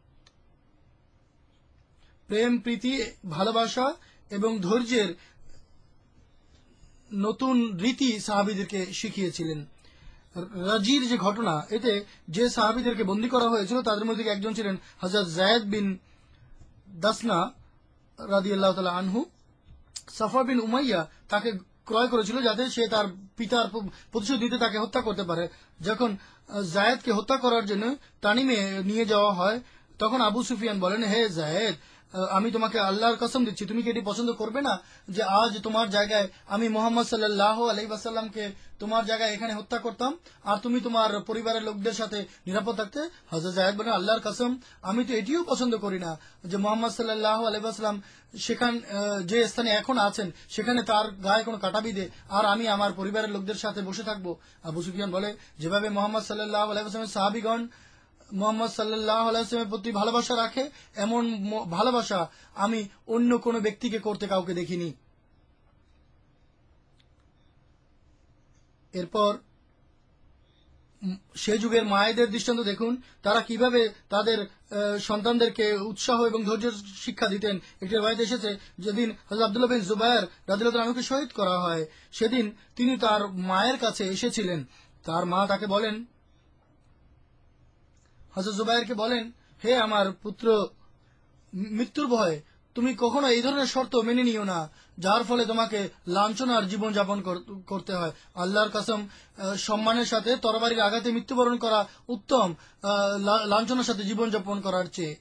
প্রেম, প্রীতি, ভালোবাসা এবং ধৈর্যের নতুন রীতি সাহাবীদেরকে শিখিয়েছিলেন। রাজির যে ঘটনা, এতে যে সাহাবীদেরকে বন্দী করা হয়েছিল তাদের মধ্যে একজন ছিলেন হযরত যায়েদ বিন দাসনা রাদিয়াল্লাহু তাআলা আনহু। সাফা বিন উমাইয়া তাকে ক্রয় করেছিল যাতে সে তার পিতার প্রতিশোধ দিতে তাকে হত্যা করতে পারে। যখন যায়েদকে হত্যা করার জন্য তানিমে নিয়ে যাওয়া হয়, তখন আবু সুফিয়ান বলেন, হে যায়েদ, আমি তোমাকে আল্লাহর কসম দিচ্ছি, তুমি কি এটি পছন্দ করবে না যে আজ তোমার জায়গায় আমি মুহাম্মদ সাল্লাল্লাহু আলাইহি ওয়াসাল্লামকে তোমার জায়গায় এখানে হত্যা করতাম আর তুমি তোমার পরিবারের লোকদের সাথে নিরাপদ থাকতে? হযরত যায়েদ বলেন, আল্লাহর কসম, আমি তো এটিও পছন্দ করি না যে মুহাম্মদ সাল্লাল্লাহু আলাইহি ওয়াসাল্লাম সেখান যে স্থানে এখন আছেন সেখানে তার গায়ে কোনো কাটা বিঁধে আর আমি আমার পরিবারের লোকদের সাথে বসে থাকবো। আবু সুফিয়ান বলে, যেভাবে মুহাম্মদ সাল্লাল্লাহু আলাইহি ওয়াসাল্লামের সাহাবীগণ মুহাম্মদ সাল্লাল্লাহু আলাইহি ওয়াসাল্লামের প্রতি ভালোবাসা রাখে, এমন ভালোবাসা আমি অন্য কোনো ব্যক্তিকে করতে কাউকে দেখিনি। এরপর সে যুগের মায়েদের দৃষ্টান্ত দেখুন, তারা কিভাবে তাদের সন্তানদেরকে উৎসাহ এবং ধৈর্য শিক্ষা দিতেন। একটি রাওয়ায়াতে এসেছে, যেদিন হযরত আব্দুল্লাহ বিন জুবায়ের রাদিয়াল্লাহু তাআলা আনহুকে শহীদ করা হয়, সেদিন তিনি তার মায়ের কাছে এসেছিলেন। তার মা তাকে বলেন, হযরত জুবায়েরকে বলেন, হে আমার পুত্র, মৃত্যুর ভয়ে তুমি কখনো এই ধরনের শর্ত মেনে নিও না যার ফলে তোমাকে লাঞ্ছনার জীবন যাপন করতে হয়। আল্লাহর কসম, সম্মানের সাথে তরবারির আঘাতে মৃত্যুবরণ করা উত্তম লাঞ্ছনার সাথে জীবন যাপন করার চেয়ে।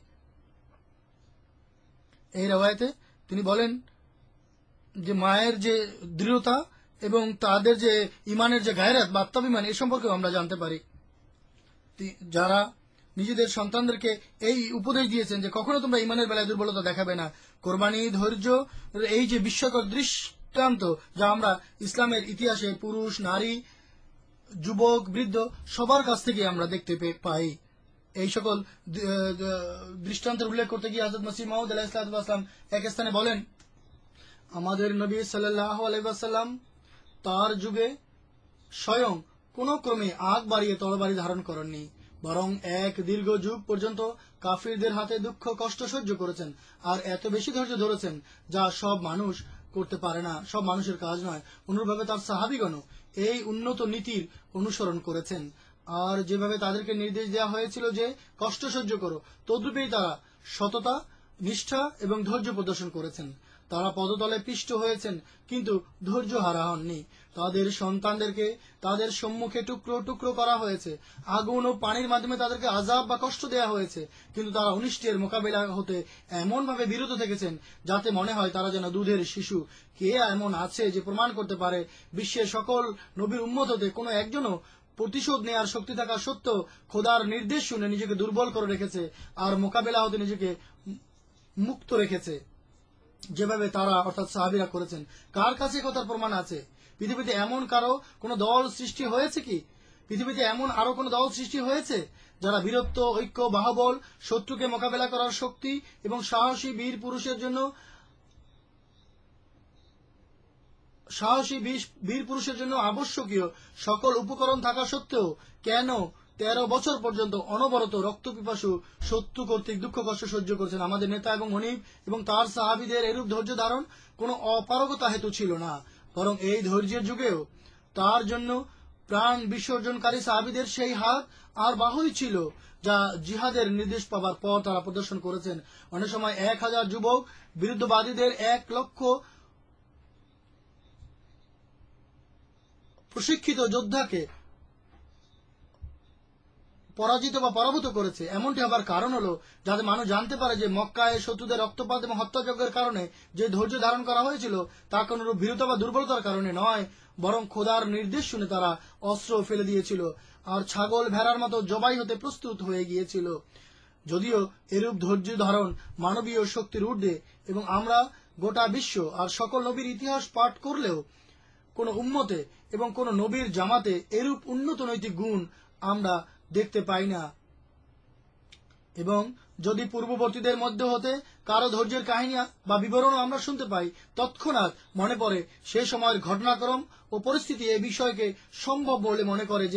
এই রাওয়ায়াতে তিনি বলেন যে মায়ের যে দৃঢ়তা এবং তাদের যে ইমানের যে গায়রাত বা আত্মাভিমান, এ সম্পর্কেও আমরা জানতে পারি। যারা নিজেদের সন্তানদেরকে এই উপদেশ দিয়েছেন যে কখনো তোমরা ইমানের বেলায় দুর্বলতা দেখাবে না। কোরবানি, ধৈর্য, এই যে বিস্ময়কর দৃষ্টান্ত যা আমরা ইসলামের ইতিহাসে পুরুষ, নারী, যুবক, বৃদ্ধ সবার কাছ থেকে আমরা দেখতে পাই। এই সকল দৃষ্টান্তের উল্লেখ করতে গিয়ে হযরত মসিহ মাউদ আলাইহিস সালাম এক স্থানে বলেন, আমাদের নবী সাল্লাল্লাহু আলাইহি ওয়াসাল্লাম তার যুগে স্বয়ং কোন ক্রমে আগ বাড়িয়ে তরবারি ধারণ করেননি, বরং এক দীর্ঘ যুগ পর্যন্ত কাফিরদের হাতে দুঃখ কষ্ট সহ্য করেছেন আর এত বেশি ধৈর্য ধরেছেন যা সব মানুষ করতে পারে না, সব মানুষের কাজ নয়। অনুরূপভাবে তার সাহাবীগণ এই উন্নত নীতির অনুসরণ করেছেন আর যেভাবে তাদেরকে নির্দেশ দেওয়া হয়েছিল যে কষ্ট সহ্য করো, তদ্রূপেই তারা সততা, নিষ্ঠা এবং ধৈর্য প্রদর্শন করেছেন। তারা পদতলে পিষ্ট হয়েছেন কিন্তু ধৈর্য হারা হননি। তাদের সন্তানদেরকে তাদের সম্মুখে টুকরো টুকরো করা হয়েছে, আগুন ও পানির মাধ্যমে তাদেরকে আযাব বা কষ্ট দেওয়া হয়েছে, কিন্তু তারা অনিষ্টের মোকাবিলা হতে এমন ভাবে বিরত থেকেছেন যাতে মনে হয় তারা যেন দুধের শিশু। কে এমন আছে যে প্রমাণ করতে পারে বিশ্বের সকল নবীর উম্মত হতে কোনো একজনও প্রতিশোধ নেয়ার শক্তি থাকা সত্ত্বেও খোদার নির্দেশ শুনে নিজেকে দুর্বল করে রেখেছে আর মোকাবিলা হতে নিজেকে মুক্ত রেখেছে যেভাবে তারা অর্থাৎ সাহাবীরা করেছেন? কার কাছে কথার প্রমাণ আছে? পৃথিবীতে এমন কারো কোনো দল সৃষ্টি হয়েছে কি? পৃথিবীতে এমন আরো কোনো দল সৃষ্টি হয়েছে যারা বীরত্ব, ঐক্য, বাহুবল, শত্রুকে মোকাবেলা করার শক্তি এবং সাহসী বীর পুরুষের জন্য সাহসী বীর পুরুষের জন্য আবশ্যকীয় সকল উপকরণ থাকা সত্ত্বেও কেন তেরো বছর পর্যন্ত অনবরত রক্তপিপাসু শত্রু কর্তৃক দুঃখ কষ্ট সহ্য করেছেন? আমাদের নেতা এবং হনিফ এবং তার সাহাবীদের এরূপ ধৈর্য ধারণ কোনো অপারগতা হেতু ছিল না, বরং এই ধৈর্যের যুগেও তার জন্য প্রাণ বিসর্জনকারী সাহাবীদের সেই হাত আর বাহুই ছিল যা জিহাদের নির্দেশ পাবার পর তারা প্রদর্শন করেছেন। অনেক সময় এক হাজার যুবক বিরুদ্ধবাদীদের এক লক্ষ প্রশিক্ষিত যোদ্ধাকে পরাজিত বা পরাভূত করেছে। এমনটি হবার কারণ হলো যাতে মানুষ জানতে পারে যে মক্কায় শত্রুদের রক্তপাত এবং হত্যাযজ্ঞের কারণে যে ধৈর্য ধারণ করা হয়েছিল তা কোনরূপ ভীরুতা বা দুর্বলতার কারণে নয়, বরং খোদার নির্দেশ শুনে তারা অস্ত্র ফেলে দিয়েছিল আর ছাগল ভেড়ার মতো জবাই হতে প্রস্তুত হয়ে গিয়েছিল। যদিও এরূপ ধৈর্য ধারণ মানবীয় শক্তির ঊর্ধ্বে এবং আমরা গোটা বিশ্ব আর সকল নবীর ইতিহাস পাঠ করলেও কোন উম্মতে এবং কোন নবীর জামাতে এরূপ উন্নত নৈতিক গুণ আমরা দেখতে পাই না। এবং যদি পূর্ববর্তীদের মধ্যে হতে কারো ধৈর্যের কাহিনী বা বিবরণ আমরা শুনতে পাই, তৎক্ষণাৎ মনে পড়ে সে সময়ের ঘটনাক্রম ও পরিস্থিতি এই বিষয়কে সম্ভব বলে মনে করে যে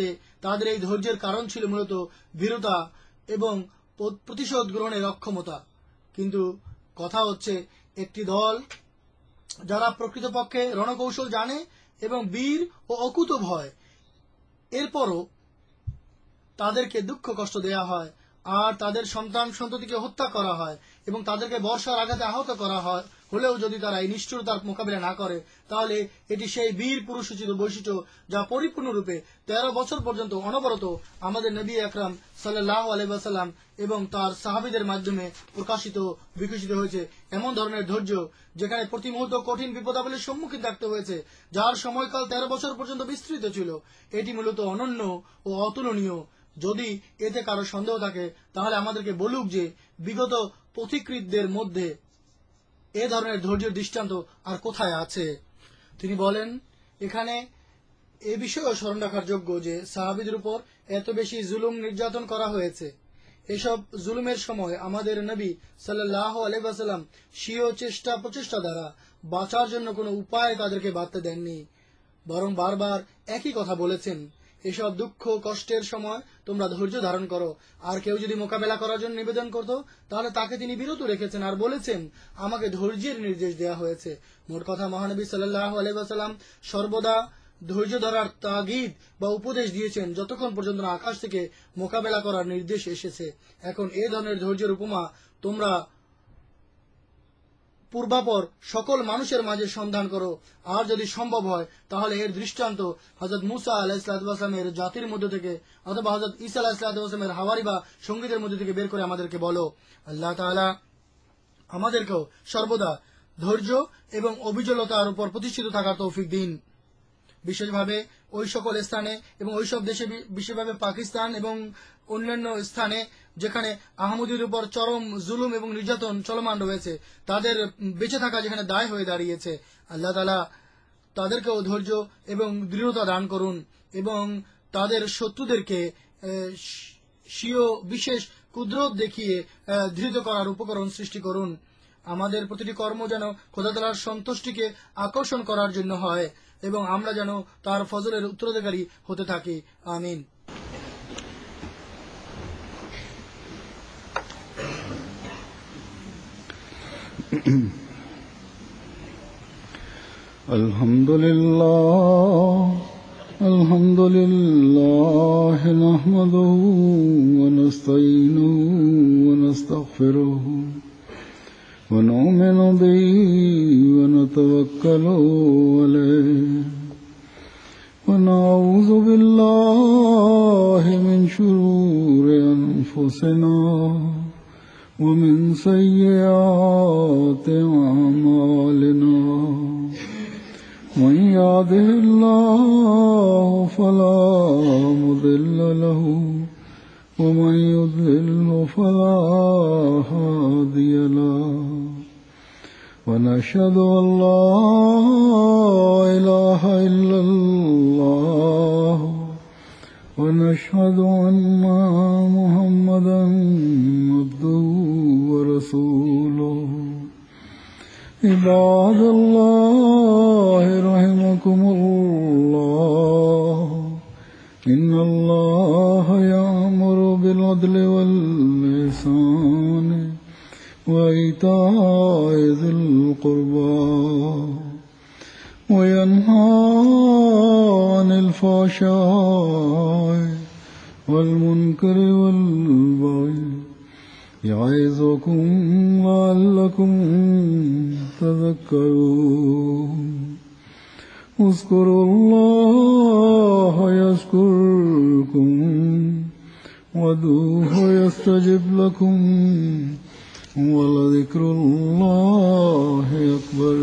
তাদের এই ধৈর্যের কারণ ছিল মূলত ভীরুতা এবং প্রতিশোধ গ্রহণের অক্ষমতা। কিন্তু কথা হচ্ছে, একটি দল যারা প্রকৃতপক্ষে রণকৌশল জানে এবং বীর ও অকুত ভয়, এরপরও তাদেরকে দুঃখ কষ্ট দেয়া হয় আর তাদের সন্তান সন্ততিকে হত্যা করা হয় এবং তাদেরকে বর্ষার আঘাতে আহত করা হয়, হলেও যদি তারা এই নিষ্ঠুরতার মোকাবিলা না করে, তাহলে এটি সেই বীর পুরুষোচিত বৈশিষ্ট্য যা পরিপূর্ণরূপে তেরো বছর পর্যন্ত অনবরত আমাদের নবী আকরাম সাল্লাল্লাহু আলাইহি ওয়াসাল্লাম এবং তার সাহাবীদের মাধ্যমে প্রকাশিত বিকশিত হয়েছে। এমন ধরনের ধৈর্য যেখানে প্রতি মুহূর্ত কঠিন বিপদাবলীর সম্মুখীন থাকতে হয়েছে, যার সময়কাল তেরো বছর পর্যন্ত বিস্তৃত ছিল, এটি মূলত অনন্য ও অতুলনীয়। যদি এতে কারো সন্দেহ থাকে, তাহলে আমাদেরকে বলুক যে বিগত পথিকৃতদের মধ্যে এ ধরনের ধৈর্যের দৃষ্টান্ত আর কোথায় আছে। তিনি বলেন, এখানে এ বিষয়েও স্মরণ রাখার যোগ্য যে সাহাবীদের উপর এত বেশি জুলুম নির্যাতন করা হয়েছে। এসব জুলুমের সময় আমাদের নবী সাল্লাল্লাহু আলাইহি ওয়াসাল্লাম স্বীয় চেষ্টা প্রচেষ্টা দ্বারা বাঁচার জন্য কোনো উপায় তাদেরকে বাঁধতে দেননি, বরং বারবার একই কথা বলেছেন, এসব দুঃখ কষ্টের সময় তোমরা ধৈর্য ধারণ করো। আর কেউ যদি মোকাবেলা করার জন্য নিবেদন করত, তাহলে তাকে তিনি বিরত রেখেছেন আর বলেছেন, আমাকে ধৈর্যের নির্দেশ দেওয়া হয়েছে। মোট কথা, মহানবী সাল্লাল্লাহু আলাইহি ওয়াসাল্লাম সর্বদা ধৈর্য ধরার তাগিদ বা উপদেশ দিয়েছেন যতক্ষণ পর্যন্ত না আকাশ থেকে মোকাবেলা করার নির্দেশ এসেছে। এখন এ ধরনের ধৈর্যের উপমা তোমরা পূর্বাপর সকল মানুষের মাঝে সন্ধান করো, আর যদি সম্ভব হয় তাহলে এর দৃষ্টান্ত হযরত মুসা আলাইহিসসালামের জাতির মধ্যে থেকে অথবা হযরত ঈসা আলাইহিসসালামের হাওয়ারি বা সঙ্গীদের মধ্যে থেকে বের করে আমাদেরকে বলো। আল্লাহ তাআলা আমাদেরকেও সর্বদা ধৈর্য এবং অবিচলতার উপর প্রতিষ্ঠিত থাকার তৌফিক দিন। বিশেষভাবে ওই সকল স্থানে এবং ওইসব দেশে, বিশেষভাবে পাকিস্তান এবং অন্যান্য স্থানে যেখানে আহমদীর উপর চরম জুলুম এবং নির্যাতন চলমান রয়েছে, তাদের বেঁচে থাকা যেখানে দায় হয়ে দাঁড়িয়েছে, আল্লাহ তাআলা তাদেরকেও ধৈর্য এবং দৃঢ়তা দান করুন এবং তাদের শত্রুদেরকে স্বীয় বিশেষ কুদরত দেখিয়ে ধৃত করার উপকরণ সৃষ্টি করুন। আমাদের প্রতিটি কর্ম যেন খোদা তাআলার সন্তুষ্টিকে আকর্ষণ করার জন্য হয় এবং আমরা যেন তার ফজলের উত্তরাধিকারী হতে থাকি। আমিন। আলহামদুলিল্লাহ আলহামদুলিল্লাহ নাহমাদুহু ওয়া নাস্তাঈনুহু ওয়া নাস্তাগফিরুহু ওয়া নু'মিনু বিহি ওয়া নাতাওয়াক্কালু আলাইহি ওয়া নাউযু বিল্লাহি মিন শুরুরি আনফুসিনা ومن سيئات أعمالنا من يهده الله فلا مضل له ومن يضلل فلا هادي له ونشهد أن لا إله إلا الله ونشهد أن محمدا عبده ورسوله عباد الله رحمكم الله إن الله يأمر بالعدل والإحسان وإيتاء ذي القربى وينهى عن الفحشاء والمنكر والبغي يعظكم لعلكم تذكرون اذكروا الله يذكركم وادعوه يستجب لكم ولذكر الله أكبر.